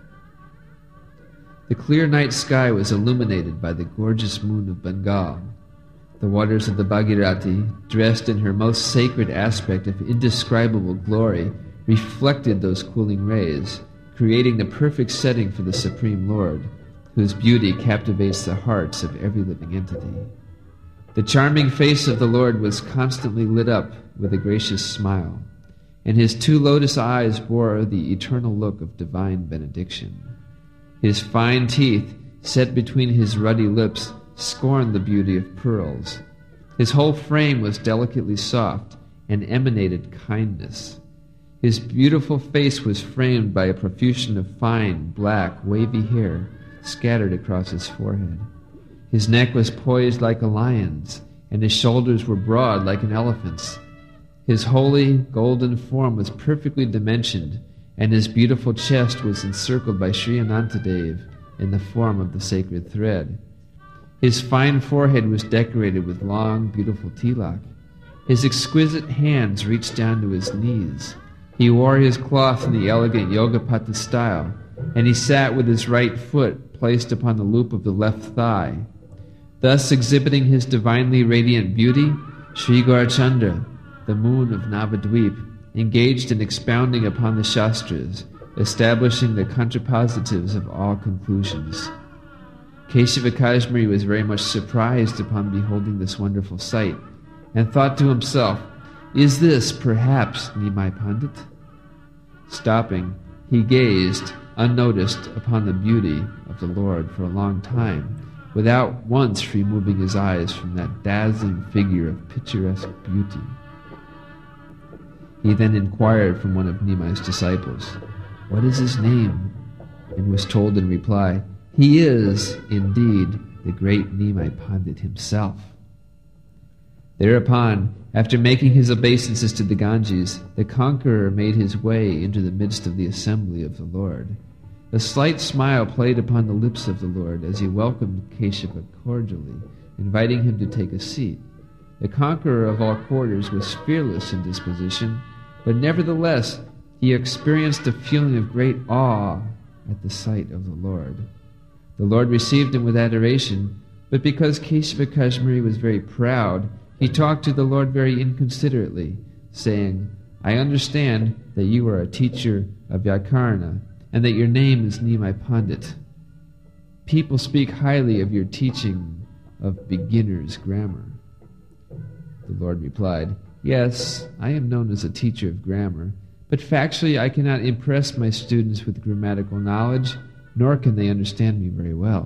The clear night sky was illuminated by the gorgeous moon of Bengal. The waters of the Bhagirathi, dressed in her most sacred aspect of indescribable glory, reflected those cooling rays, creating the perfect setting for the Supreme Lord, whose beauty captivates the hearts of every living entity. The charming face of the Lord was constantly lit up with a gracious smile, and his two lotus eyes bore the eternal look of divine benediction. His fine teeth, set between his ruddy lips, scorned the beauty of pearls. His whole frame was delicately soft and emanated kindness. His beautiful face was framed by a profusion of fine, black, wavy hair scattered across his forehead. His neck was poised like a lion's, and his shoulders were broad like an elephant's. His holy, golden form was perfectly dimensioned, and his beautiful chest was encircled by Sri Anantadev in the form of the sacred thread. His fine forehead was decorated with long, beautiful tilak. His exquisite hands reached down to his knees. He wore his cloth in the elegant Yogapata style, and he sat with his right foot placed upon the loop of the left thigh. Thus exhibiting his divinely radiant beauty, Sri Gaurachandra, the moon of Navadvip, engaged in expounding upon the Shastras, establishing the contrapositives of all conclusions. Keshava Kashmiri was very much surprised upon beholding this wonderful sight, and thought to himself, "Is this, perhaps, Nimai Pandit?" Stopping, he gazed, unnoticed, upon the beauty of the Lord for a long time, without once removing his eyes from that dazzling figure of picturesque beauty. He then inquired from one of Nimai's disciples, "What is his name?" and was told in reply, "He is, indeed, the great Nimai Pandit himself." Thereupon, after making his obeisances to the Ganges, the conqueror made his way into the midst of the assembly of the Lord. A slight smile played upon the lips of the Lord as he welcomed Keshava cordially, inviting him to take a seat. The conqueror of all quarters was fearless in disposition, but nevertheless he experienced a feeling of great awe at the sight of the Lord. The Lord received him with adoration, but because Keshava Kashmiri was very proud, he talked to the Lord very inconsiderately, saying, "I understand that you are a teacher of Vyakarna, and that your name is Nimai Pandit. People speak highly of your teaching of beginner's grammar." The Lord replied, "Yes, I am known as a teacher of grammar, but factually I cannot impress my students with grammatical knowledge, nor can they understand me very well."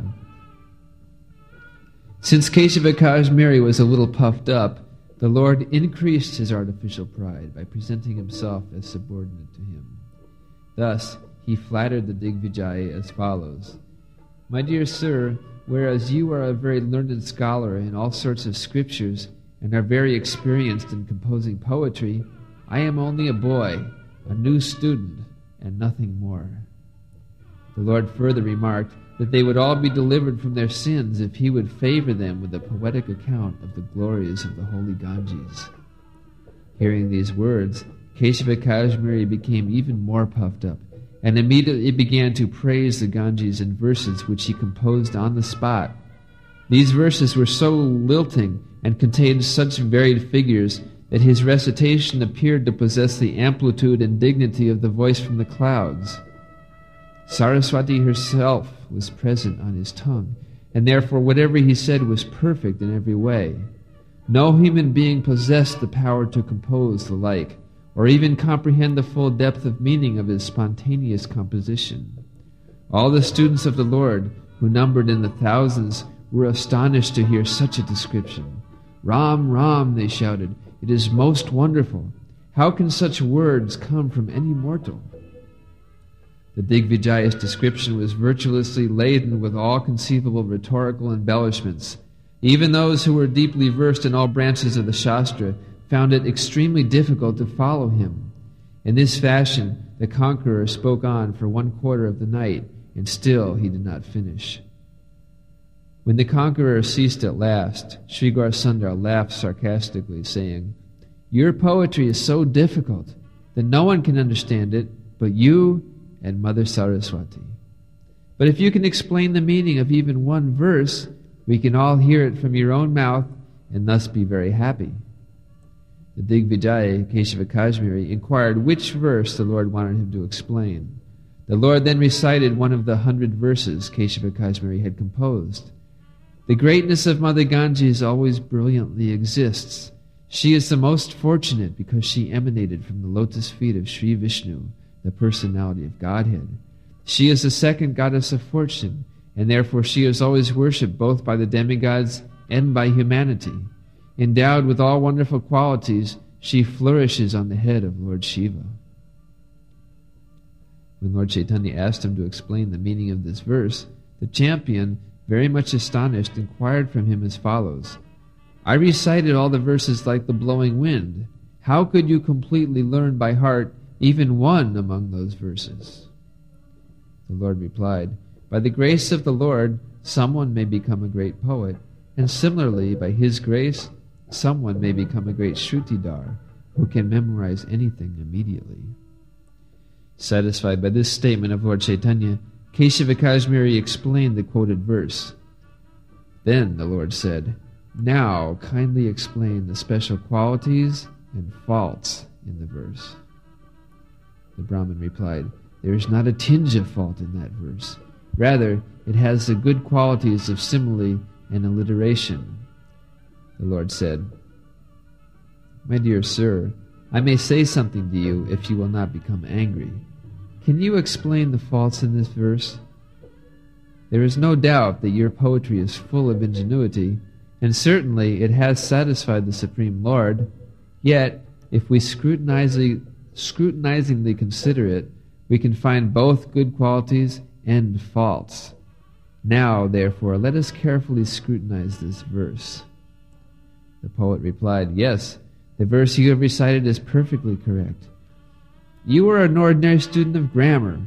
Since Keshava Kashmiri was a little puffed up, the Lord increased his artificial pride by presenting himself as subordinate to him. Thus, he flattered the Digvijaya as follows: "My dear sir, whereas you are a very learned scholar in all sorts of scriptures and are very experienced in composing poetry, I am only a boy, a new student, and nothing more." The Lord further remarked that they would all be delivered from their sins if he would favor them with a poetic account of the glories of the holy Ganges. Hearing these words, Keshava Kashmiri became even more puffed up, and immediately began to praise the Ganges in verses which he composed on the spot. These verses were so lilting and contained such varied figures that his recitation appeared to possess the amplitude and dignity of the voice from the clouds. Saraswati herself was present on his tongue, and therefore whatever he said was perfect in every way. No human being possessed the power to compose the like, or even comprehend the full depth of meaning of his spontaneous composition. All the students of the Lord, who numbered in the thousands, were astonished to hear such a description. "Ram, Ram," they shouted, "it is most wonderful. How can such words come from any mortal?" The Digvijaya's description was virtuously laden with all conceivable rhetorical embellishments. Even those who were deeply versed in all branches of the Shastra found it extremely difficult to follow him. In this fashion, the conqueror spoke on for one quarter of the night, and still he did not finish. When the conqueror ceased at last, Sri Gaurasundar laughed sarcastically, saying, "Your poetry is so difficult that no one can understand it but you and Mother Saraswati. But if you can explain the meaning of even one verse, we can all hear it from your own mouth and thus be very happy." The Digvijaya, Keshava Kashmiri, inquired which verse the Lord wanted him to explain. The Lord then recited one of the hundred verses Keshava Kashmiri had composed. "The greatness of Mother Ganges always brilliantly exists. She is the most fortunate because she emanated from the lotus feet of Sri Vishnu, the personality of Godhead. She is the second goddess of fortune, and therefore she is always worshipped both by the demigods and by humanity. Endowed with all wonderful qualities, she flourishes on the head of Lord Shiva." When Lord Chaitanya asked him to explain the meaning of this verse, the champion, very much astonished, inquired from him as follows: "I recited all the verses like the blowing wind. How could you completely learn by heart even one among those verses?" The Lord replied, "By the grace of the Lord, someone may become a great poet, and similarly, by his grace, someone may become a great Shrutidar, who can memorize anything immediately." Satisfied by this statement of Lord Chaitanya, Keshava Kashmiri explained the quoted verse. Then the Lord said, "Now kindly explain the special qualities and faults in the verse." The Brahmin replied, "There is not a tinge of fault in that verse. Rather, it has the good qualities of simile and alliteration." The Lord said, "My dear sir, I may say something to you if you will not become angry. Can you explain the faults in this verse? There is no doubt that your poetry is full of ingenuity, and certainly it has satisfied the Supreme Lord. Yet, if we scrutinizingly, scrutinizingly consider it, we can find both good qualities and faults. Now, therefore, let us carefully scrutinize this verse." The poet replied, "Yes, the verse you have recited is perfectly correct. You are an ordinary student of grammar.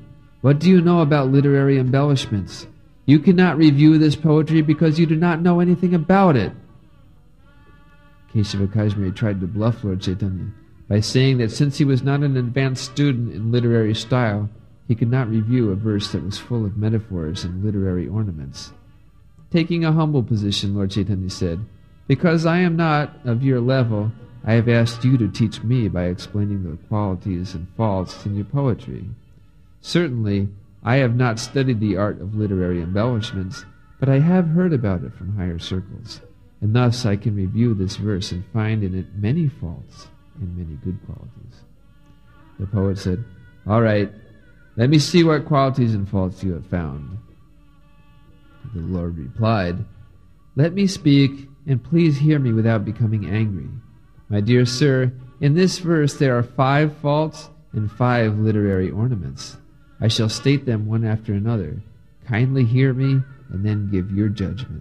What do you know about literary embellishments? You cannot review this poetry because you do not know anything about it. Keshava Kashmiri tried to bluff Lord Chaitanya by saying that since he was not an advanced student in literary style, he could not review a verse that was full of metaphors and literary ornaments. Taking a humble position, Lord Chaitanya said, "Because I am not of your level, I have asked you to teach me by explaining the qualities and faults in your poetry. Certainly, I have not studied the art of literary embellishments, but I have heard about it from higher circles, and thus I can review this verse and find in it many faults and many good qualities." The poet said, "All right, let me see what qualities and faults you have found." The Lord replied, "Let me speak, and please hear me without becoming angry. My dear sir, in this verse there are five faults and five literary ornaments. I shall state them one after another. Kindly hear me, and then give your judgment."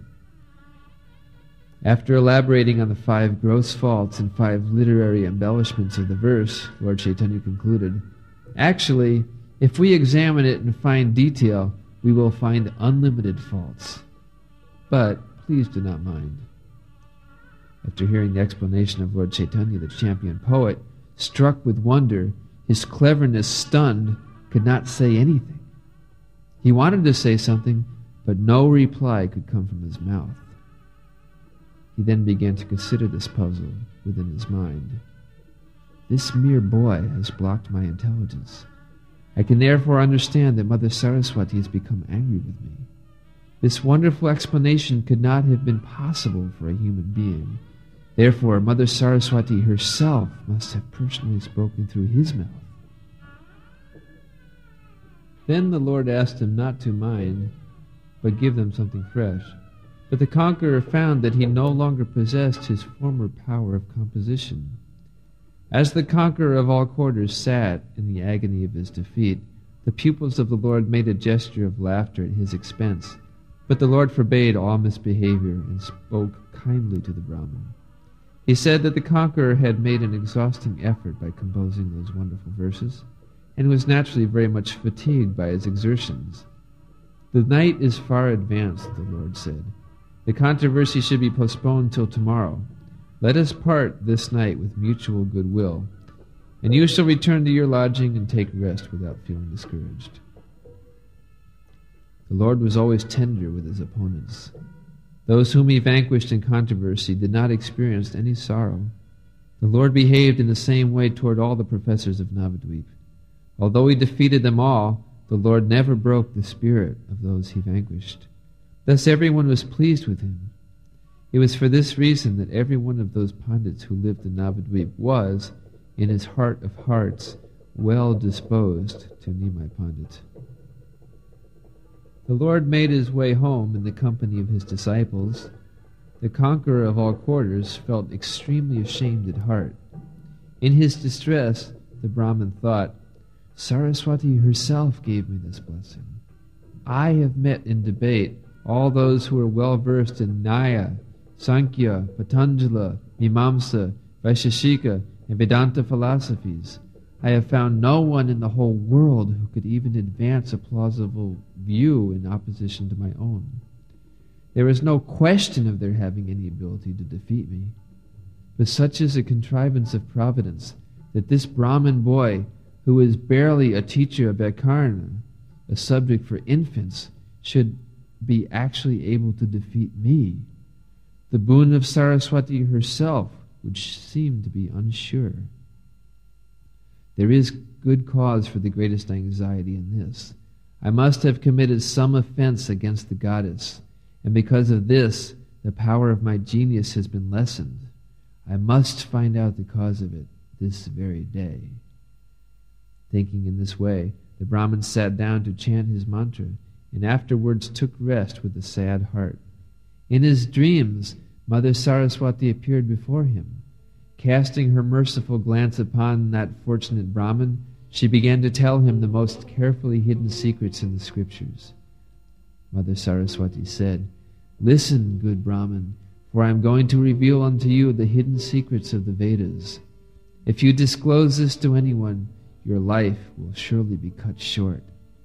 After elaborating on the five gross faults and five literary embellishments of the verse, Lord Chaitanya concluded, "Actually, if we examine it and find detail, we will find unlimited faults. But please do not mind." After hearing the explanation of Lord Chaitanya, the champion poet, struck with wonder, his cleverness stunned, could not say anything. He wanted to say something, but no reply could come from his mouth. He then began to consider this puzzle within his mind. This mere boy has blocked my intelligence. I can therefore understand that Mother Saraswati has become angry with me. This wonderful explanation could not have been possible for a human being. Therefore, Mother Saraswati herself must have personally spoken through his mouth. Then the Lord asked him not to mind, but give them something fresh. But the conqueror found that he no longer possessed his former power of composition. As the conqueror of all quarters sat in the agony of his defeat, the pupils of the Lord made a gesture of laughter at his expense, but the Lord forbade all misbehavior and spoke kindly to the Brahmin. He said that the conqueror had made an exhausting effort by composing those wonderful verses, and was naturally very much fatigued by his exertions. The night is far advanced, the Lord said. The controversy should be postponed till tomorrow. Let us part this night with mutual goodwill, and you shall return to your lodging and take rest without feeling discouraged. The Lord was always tender with his opponents. Those whom he vanquished in controversy did not experience any sorrow. The Lord behaved in the same way toward all the professors of Navadvip. Although he defeated them all, the Lord never broke the spirit of those he vanquished. Thus everyone was pleased with him. It was for this reason that every one of those Pandits who lived in Navadvip was, in his heart of hearts, well disposed to Nimai Pandit. The Lord made his way home in the company of his disciples. The conqueror of all quarters felt extremely ashamed at heart. In his distress, the Brahmin thought, Saraswati herself gave me this blessing. I have met in debate all those who are well versed in Nyaya, Sankhya, Patanjala, Mimamsa, Vaisheshika, and Vedanta philosophies. I have found no one in the whole world who could even advance a plausible view in opposition to my own. There is no question of their having any ability to defeat me. But such is a contrivance of Providence that this Brahmin boy, who is barely a teacher of Vyakharana, a subject for infants, should be actually able to defeat me. The boon of Saraswati herself would seem to be unsure. There is good cause for the greatest anxiety in this. I must have committed some offense against the goddess, and because of this, the power of my genius has been lessened. I must find out the cause of it this very day. Thinking in this way, the Brahmin sat down to chant his mantra, and afterwards took rest with a sad heart. In his dreams, Mother Saraswati appeared before him. Casting her merciful glance upon that fortunate Brahmin, she began to tell him the most carefully hidden secrets in the scriptures. Mother Saraswati said, Listen, good Brahmin, for I am going to reveal unto you the hidden secrets of the Vedas. If you disclose this to anyone, your life will surely be cut short.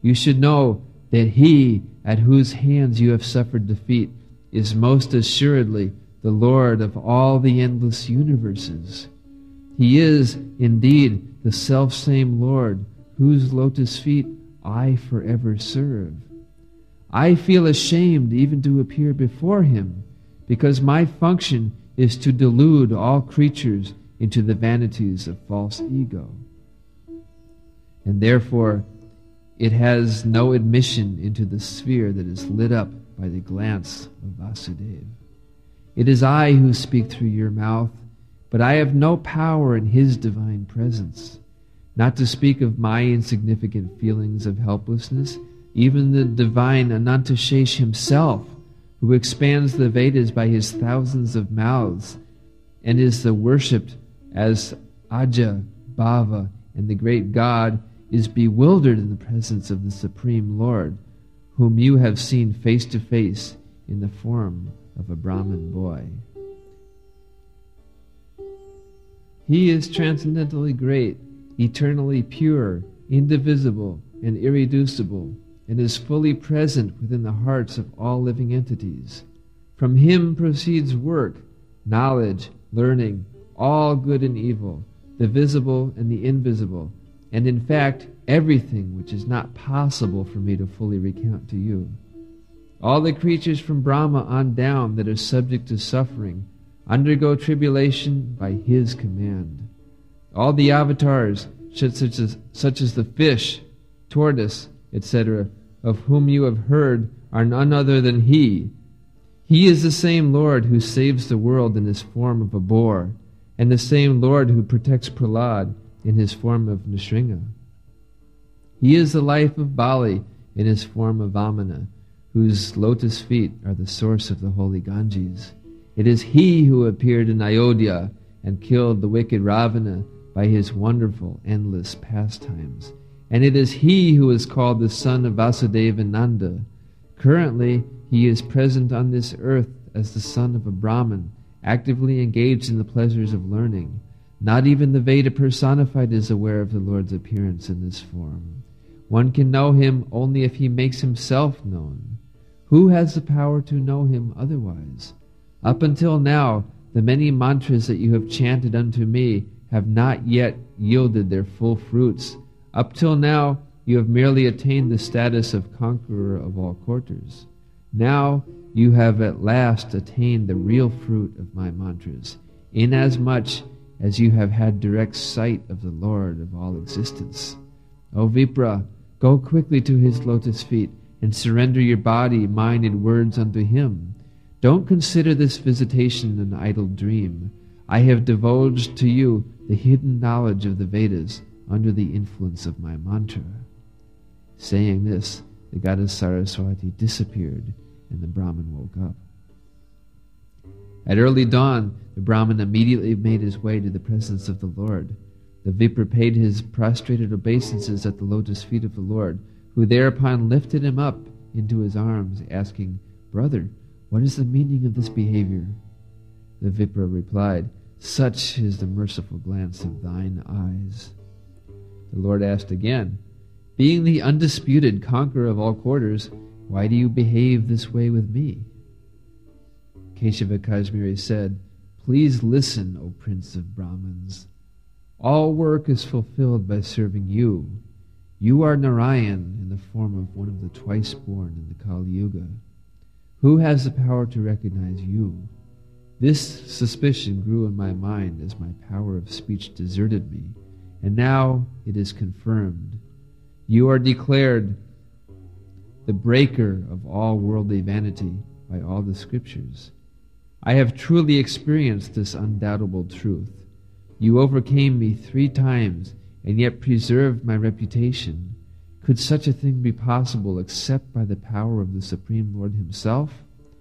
You should know that he at whose hands you have suffered defeat is most assuredly the Lord of all the endless universes. He is indeed the selfsame Lord whose lotus feet I forever serve. I feel ashamed even to appear before him, because my function is to delude all creatures into the vanities of false ego. And therefore, it has no admission into the sphere that is lit up by the glance of Vasudeva. It is I who speak through your mouth, but I have no power in his divine presence. Not to speak of my insignificant feelings of helplessness, even the divine Anantashesh himself, who expands the Vedas by his thousands of mouths, and is the worshipped as Aja, Bhava, and the great God, is bewildered in the presence of the Supreme Lord, whom you have seen face to face in the form of a Brahmin boy. He is transcendently great, eternally pure, indivisible, and irreducible, and is fully present within the hearts of all living entities. From him proceeds work, knowledge, learning, all good and evil, the visible and the invisible, and in fact everything which is not possible for me to fully recount to you. All the creatures from Brahma on down that are subject to suffering undergo tribulation by his command. All the avatars, such as, such as the fish, tortoise, et cetera, of whom you have heard, are none other than he. He is the same Lord who saves the world in his form of a boar, and the same Lord who protects Prahlad in his form of Nrsimha. He is the life of Bali in his form of Vamana, whose lotus feet are the source of the holy Ganges. It is he who appeared in Ayodhya and killed the wicked Ravana by his wonderful, endless pastimes. And it is he who is called the son of Vasudeva Nanda. Currently, he is present on this earth as the son of a Brahmin, actively engaged in the pleasures of learning. Not even the Veda personified is aware of the Lord's appearance in this form. One can know him only if he makes himself known. Who has the power to know him otherwise? Up until now, the many mantras that you have chanted unto me have not yet yielded their full fruits. Up till now, you have merely attained the status of conqueror of all quarters. Now, you have at last attained the real fruit of my mantras, inasmuch as you have had direct sight of the Lord of all existence. O Vipra, go quickly to his lotus feet and surrender your body, mind, and words unto him. Don't consider this visitation an idle dream. I have divulged to you the hidden knowledge of the Vedas under the influence of my mantra. Saying this, the goddess Saraswati disappeared, and the Brahmin woke up. At early dawn, the Brahmin immediately made his way to the presence of the Lord. The Vipra paid his prostrated obeisances at the lotus feet of the Lord, who thereupon lifted him up into his arms, asking, "Brother, what is the meaning of this behavior?" The Vipra replied, "Such is the merciful glance of thine eyes." The Lord asked again, "Being the undisputed conqueror of all quarters, why do you behave this way with me?" Keshava Kashmiri said, "Please listen, O Prince of Brahmins. All work is fulfilled by serving you. You are Narayan in the form of one of the twice born in the Kali Yuga. Who has the power to recognize you? This suspicion grew in my mind as my power of speech deserted me, and now it is confirmed. You are declared the breaker of all worldly vanity by all the scriptures. I have truly experienced this undoubtable truth. You overcame me three times and yet preserved my reputation. Could such a thing be possible except by the power of the Supreme Lord himself?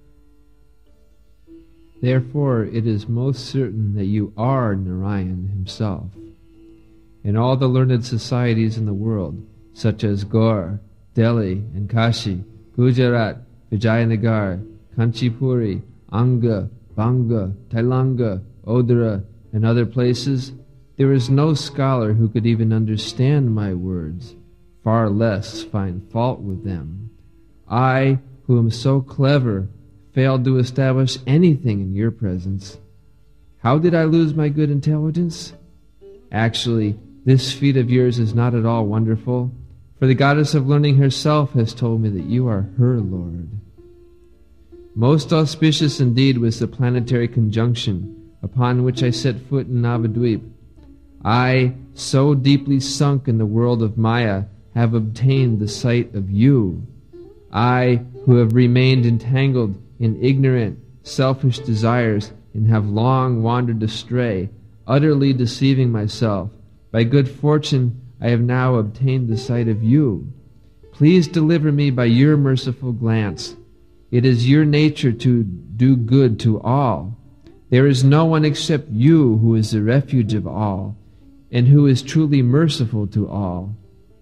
Therefore, it is most certain that you are Narayan himself. In all the learned societies in the world, such as Gaur, Delhi, and Kashi, Gujarat, Vijayanagar, Kanchipuri, Anga, Banga, Tailanga, Odara, and other places, there is no scholar who could even understand my words, far less find fault with them. I, who am so clever, failed to establish anything in your presence. How did I lose my good intelligence? Actually, this feat of yours is not at all wonderful, for the goddess of learning herself has told me that you are her Lord. Most auspicious indeed was the planetary conjunction upon which I set foot in Navadvip. I, so deeply sunk in the world of Maya, have obtained the sight of you. I, who have remained entangled in ignorant, selfish desires and have long wandered astray, utterly deceiving myself, by good fortune I have now obtained the sight of you. Please deliver me by your merciful glance. It is your nature to do good to all. There is no one except you who is the refuge of all, and who is truly merciful to all.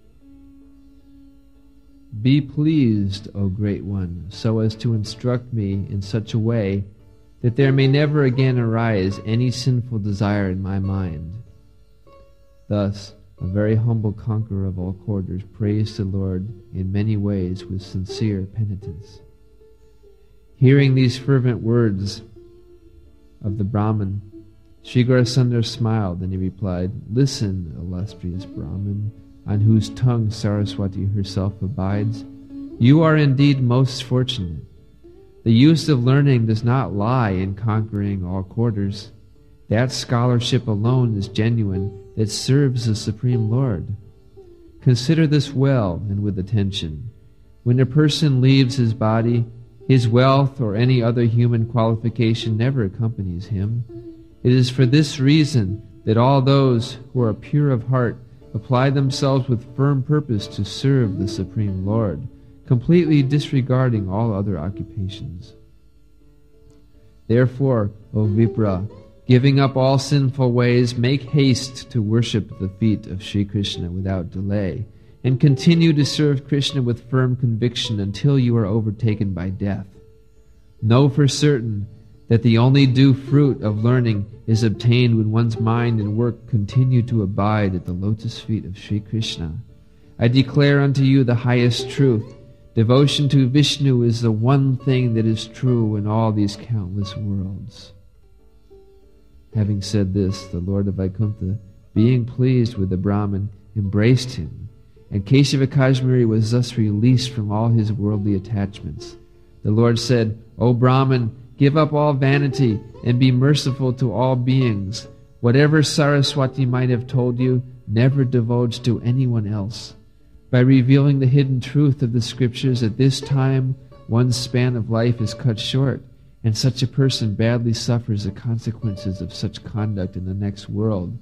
Be pleased, O Great One, so as to instruct me in such a way that there may never again arise any sinful desire in my mind. Thus, a very humble conqueror of all quarters prays the Lord in many ways with sincere penitence. Hearing these fervent words of the Brahmin, Sri Gaurasundar smiled, and he replied, Listen, illustrious Brahmin, on whose tongue Saraswati herself abides. You are indeed most fortunate. The use of learning does not lie in conquering all quarters. That scholarship alone is genuine that serves the Supreme Lord. Consider this well and with attention. When a person leaves his body, his wealth or any other human qualification never accompanies him. It is for this reason that all those who are pure of heart apply themselves with firm purpose to serve the Supreme Lord, completely disregarding all other occupations. Therefore, O Vipra, giving up all sinful ways, make haste to worship the feet of Sri Krishna without delay, and continue to serve Krishna with firm conviction until you are overtaken by death. Know for certain that the only due fruit of learning is obtained when one's mind and work continue to abide at the lotus feet of Sri Krishna. I declare unto you the highest truth. Devotion to Vishnu is the one thing that is true in all these countless worlds. Having said this, the Lord of Vaikuntha, being pleased with the Brahmin, embraced him, and Keshava Kashmiri was thus released from all his worldly attachments. The Lord said, O Brahmin, give up all vanity and be merciful to all beings. Whatever Saraswati might have told you, never divulge to anyone else. By revealing the hidden truth of the scriptures at this time, one's span of life is cut short, and such a person badly suffers the consequences of such conduct in the next world.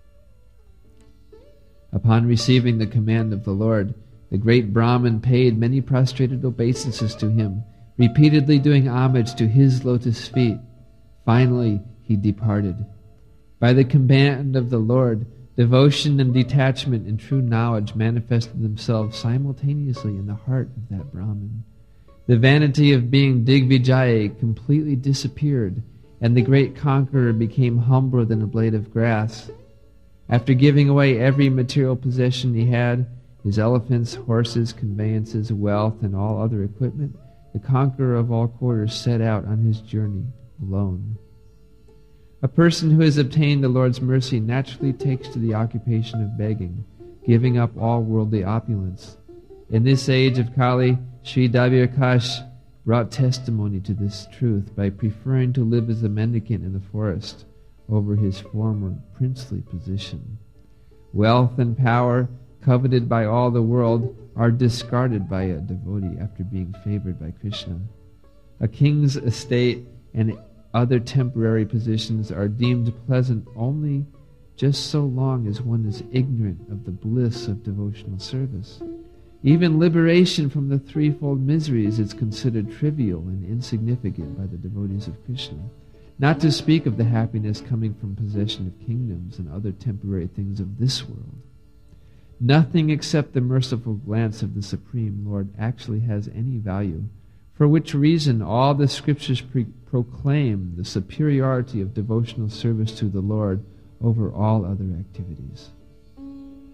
Upon receiving the command of the Lord, the great Brahmin paid many prostrated obeisances to him, repeatedly doing homage to his lotus feet. Finally, he departed. By the command of the Lord, devotion and detachment and true knowledge manifested themselves simultaneously in the heart of that Brahmin. The vanity of being Digvijaya completely disappeared, and the great conqueror became humbler than a blade of grass. After giving away every material possession he had, his elephants, horses, conveyances, wealth, and all other equipment, the conqueror of all quarters set out on his journey alone. A person who has obtained the Lord's mercy naturally takes to the occupation of begging, giving up all worldly opulence. In this age of Kali, Sri Davirakash brought testimony to this truth by preferring to live as a mendicant in the forest over his former princely position. Wealth and power, coveted by all the world, are discarded by a devotee after being favored by Krishna. A king's estate and other temporary positions are deemed pleasant only just so long as one is ignorant of the bliss of devotional service. Even liberation from the threefold miseries is considered trivial and insignificant by the devotees of Krishna, not to speak of the happiness coming from possession of kingdoms and other temporary things of this world. Nothing except the merciful glance of the Supreme Lord actually has any value, for which reason all the scriptures pre- proclaim the superiority of devotional service to the Lord over all other activities.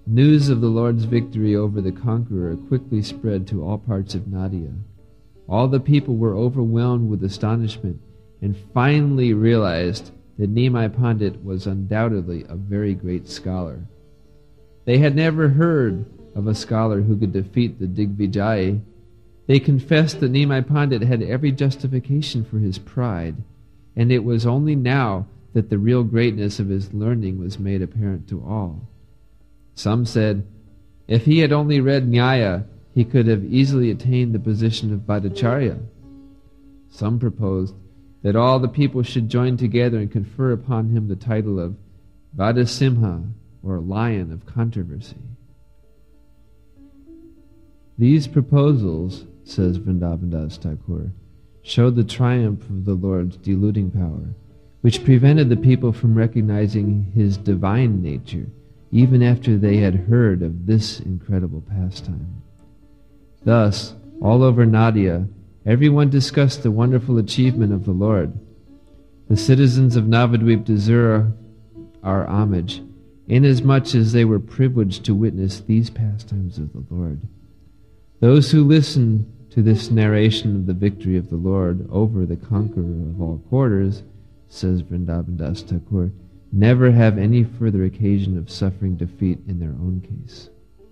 News of the Lord's victory over the conqueror quickly spread to all parts of Nadia. All the people were overwhelmed with astonishment and finally realized that Nimai Pandit was undoubtedly a very great scholar. They had never heard of a scholar who could defeat the Digvijay. They confessed that Nimai Pandit had every justification for his pride, and it was only now that the real greatness of his learning was made apparent to all. Some said, if he had only read Nyaya, he could have easily attained the position of Bhattacharya. Some proposed that all the people should join together and confer upon him the title of Vadasimha, or Lion of Controversy. These proposals, says Vrindavandas Thakur, showed the triumph of the Lord's deluding power, which prevented the people from recognizing his divine nature, even after they had heard of this incredible pastime. Thus, all over Nadia, everyone discussed the wonderful achievement of the Lord. The citizens of Navadvip deserve our homage, inasmuch as they were privileged to witness these pastimes of the Lord. Those who listen to this narration of the victory of the Lord over the conqueror of all quarters, says Vrindavandas Thakur, never have any further occasion of suffering defeat in their own case.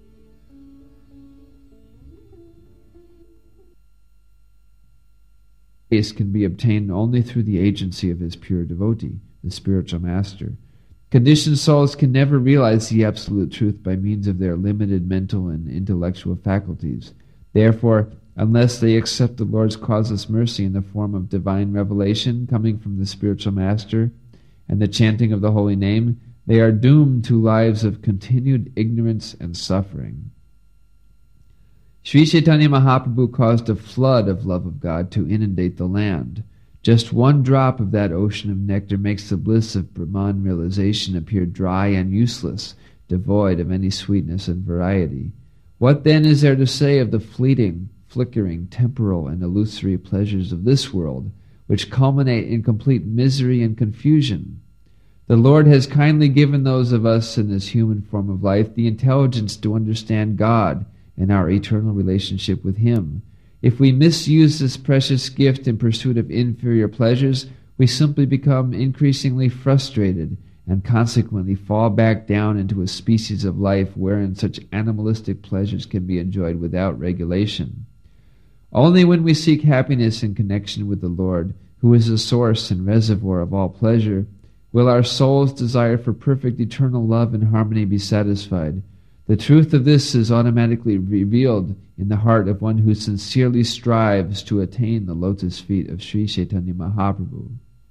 Grace can be obtained only through the agency of his pure devotee, the spiritual master. Conditioned souls can never realize the absolute truth by means of their limited mental and intellectual faculties. Therefore, unless they accept the Lord's causeless mercy in the form of divine revelation coming from the spiritual master and the chanting of the holy name, they are doomed to lives of continued ignorance and suffering. Sri Chaitanya Mahaprabhu caused a flood of love of God to inundate the land. Just one drop of that ocean of nectar makes the bliss of Brahman realization appear dry and useless, devoid of any sweetness and variety. What then is there to say of the fleeting, flickering, temporal, and illusory pleasures of this world, which culminate in complete misery and confusion? The Lord has kindly given those of us in this human form of life the intelligence to understand God and our eternal relationship with Him. If we misuse this precious gift in pursuit of inferior pleasures, we simply become increasingly frustrated and consequently fall back down into a species of life wherein such animalistic pleasures can be enjoyed without regulation. Only when we seek happiness in connection with the Lord, who is the source and reservoir of all pleasure, will our soul's desire for perfect eternal love and harmony be satisfied. The truth of this is automatically revealed in the heart of one who sincerely strives to attain the lotus feet of Sri Chaitanya Mahaprabhu.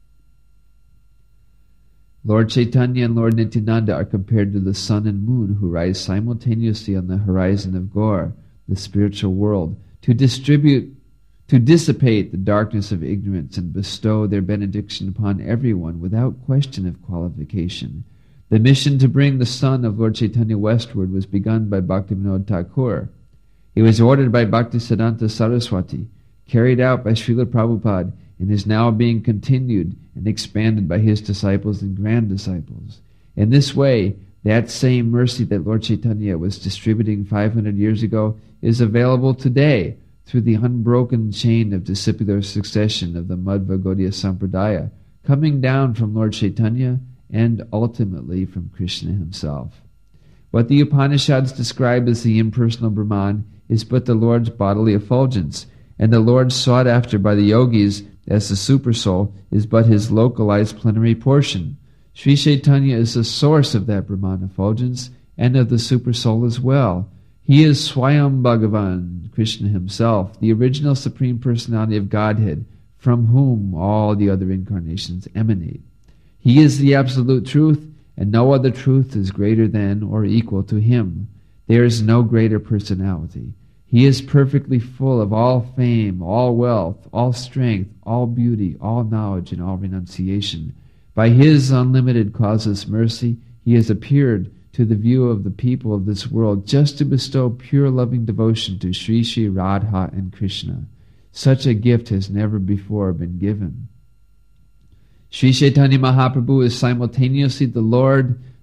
Lord Chaitanya and Lord Nityananda are compared to the sun and moon who rise simultaneously on the horizon of Gaur, the spiritual world, to distribute, to dissipate the darkness of ignorance and bestow their benediction upon everyone without question of qualification. The mission to bring the sun of Lord Chaitanya westward was begun by Bhaktivinoda Thakur. It was ordered by Bhaktisiddhanta Saraswati, carried out by Srila Prabhupada, and is now being continued and expanded by his disciples and grand disciples. In this way, that same mercy that Lord Chaitanya was distributing five hundred years ago is available today through the unbroken chain of discipular succession of the Madhva Gaudiya Sampradaya, coming down from Lord Chaitanya and ultimately from Krishna himself. What the Upanishads describe as the impersonal Brahman is but the Lord's bodily effulgence, and the Lord sought after by the yogis as the supersoul is but his localized plenary portion. Sri Chaitanya is the source of that Brahman effulgence and of the supersoul as well. He is Swayam Bhagavan, Krishna himself, the original Supreme Personality of Godhead, from whom all the other incarnations emanate. He is the absolute truth, and no other truth is greater than or equal to him. There is no greater personality. He is perfectly full of all fame, all wealth, all strength, all beauty, all knowledge, and all renunciation. By his unlimited causeless mercy, he has appeared to the view of the people of this world just to bestow pure loving devotion to Sri Sri Radha and Krishna. Such a gift has never before been given. Sri Chaitanya Mahaprabhu is simultaneously the Lord,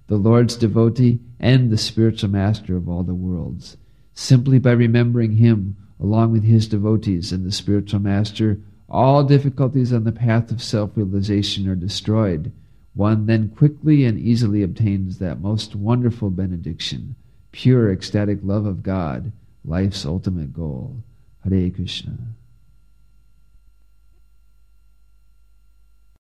the Lord's devotee, and the spiritual master of all the worlds. Simply by remembering him, along with his devotees and the spiritual master, all difficulties on the path of self-realization are destroyed. One then quickly and easily obtains that most wonderful benediction, pure ecstatic love of God, life's ultimate goal. Hare Krishna.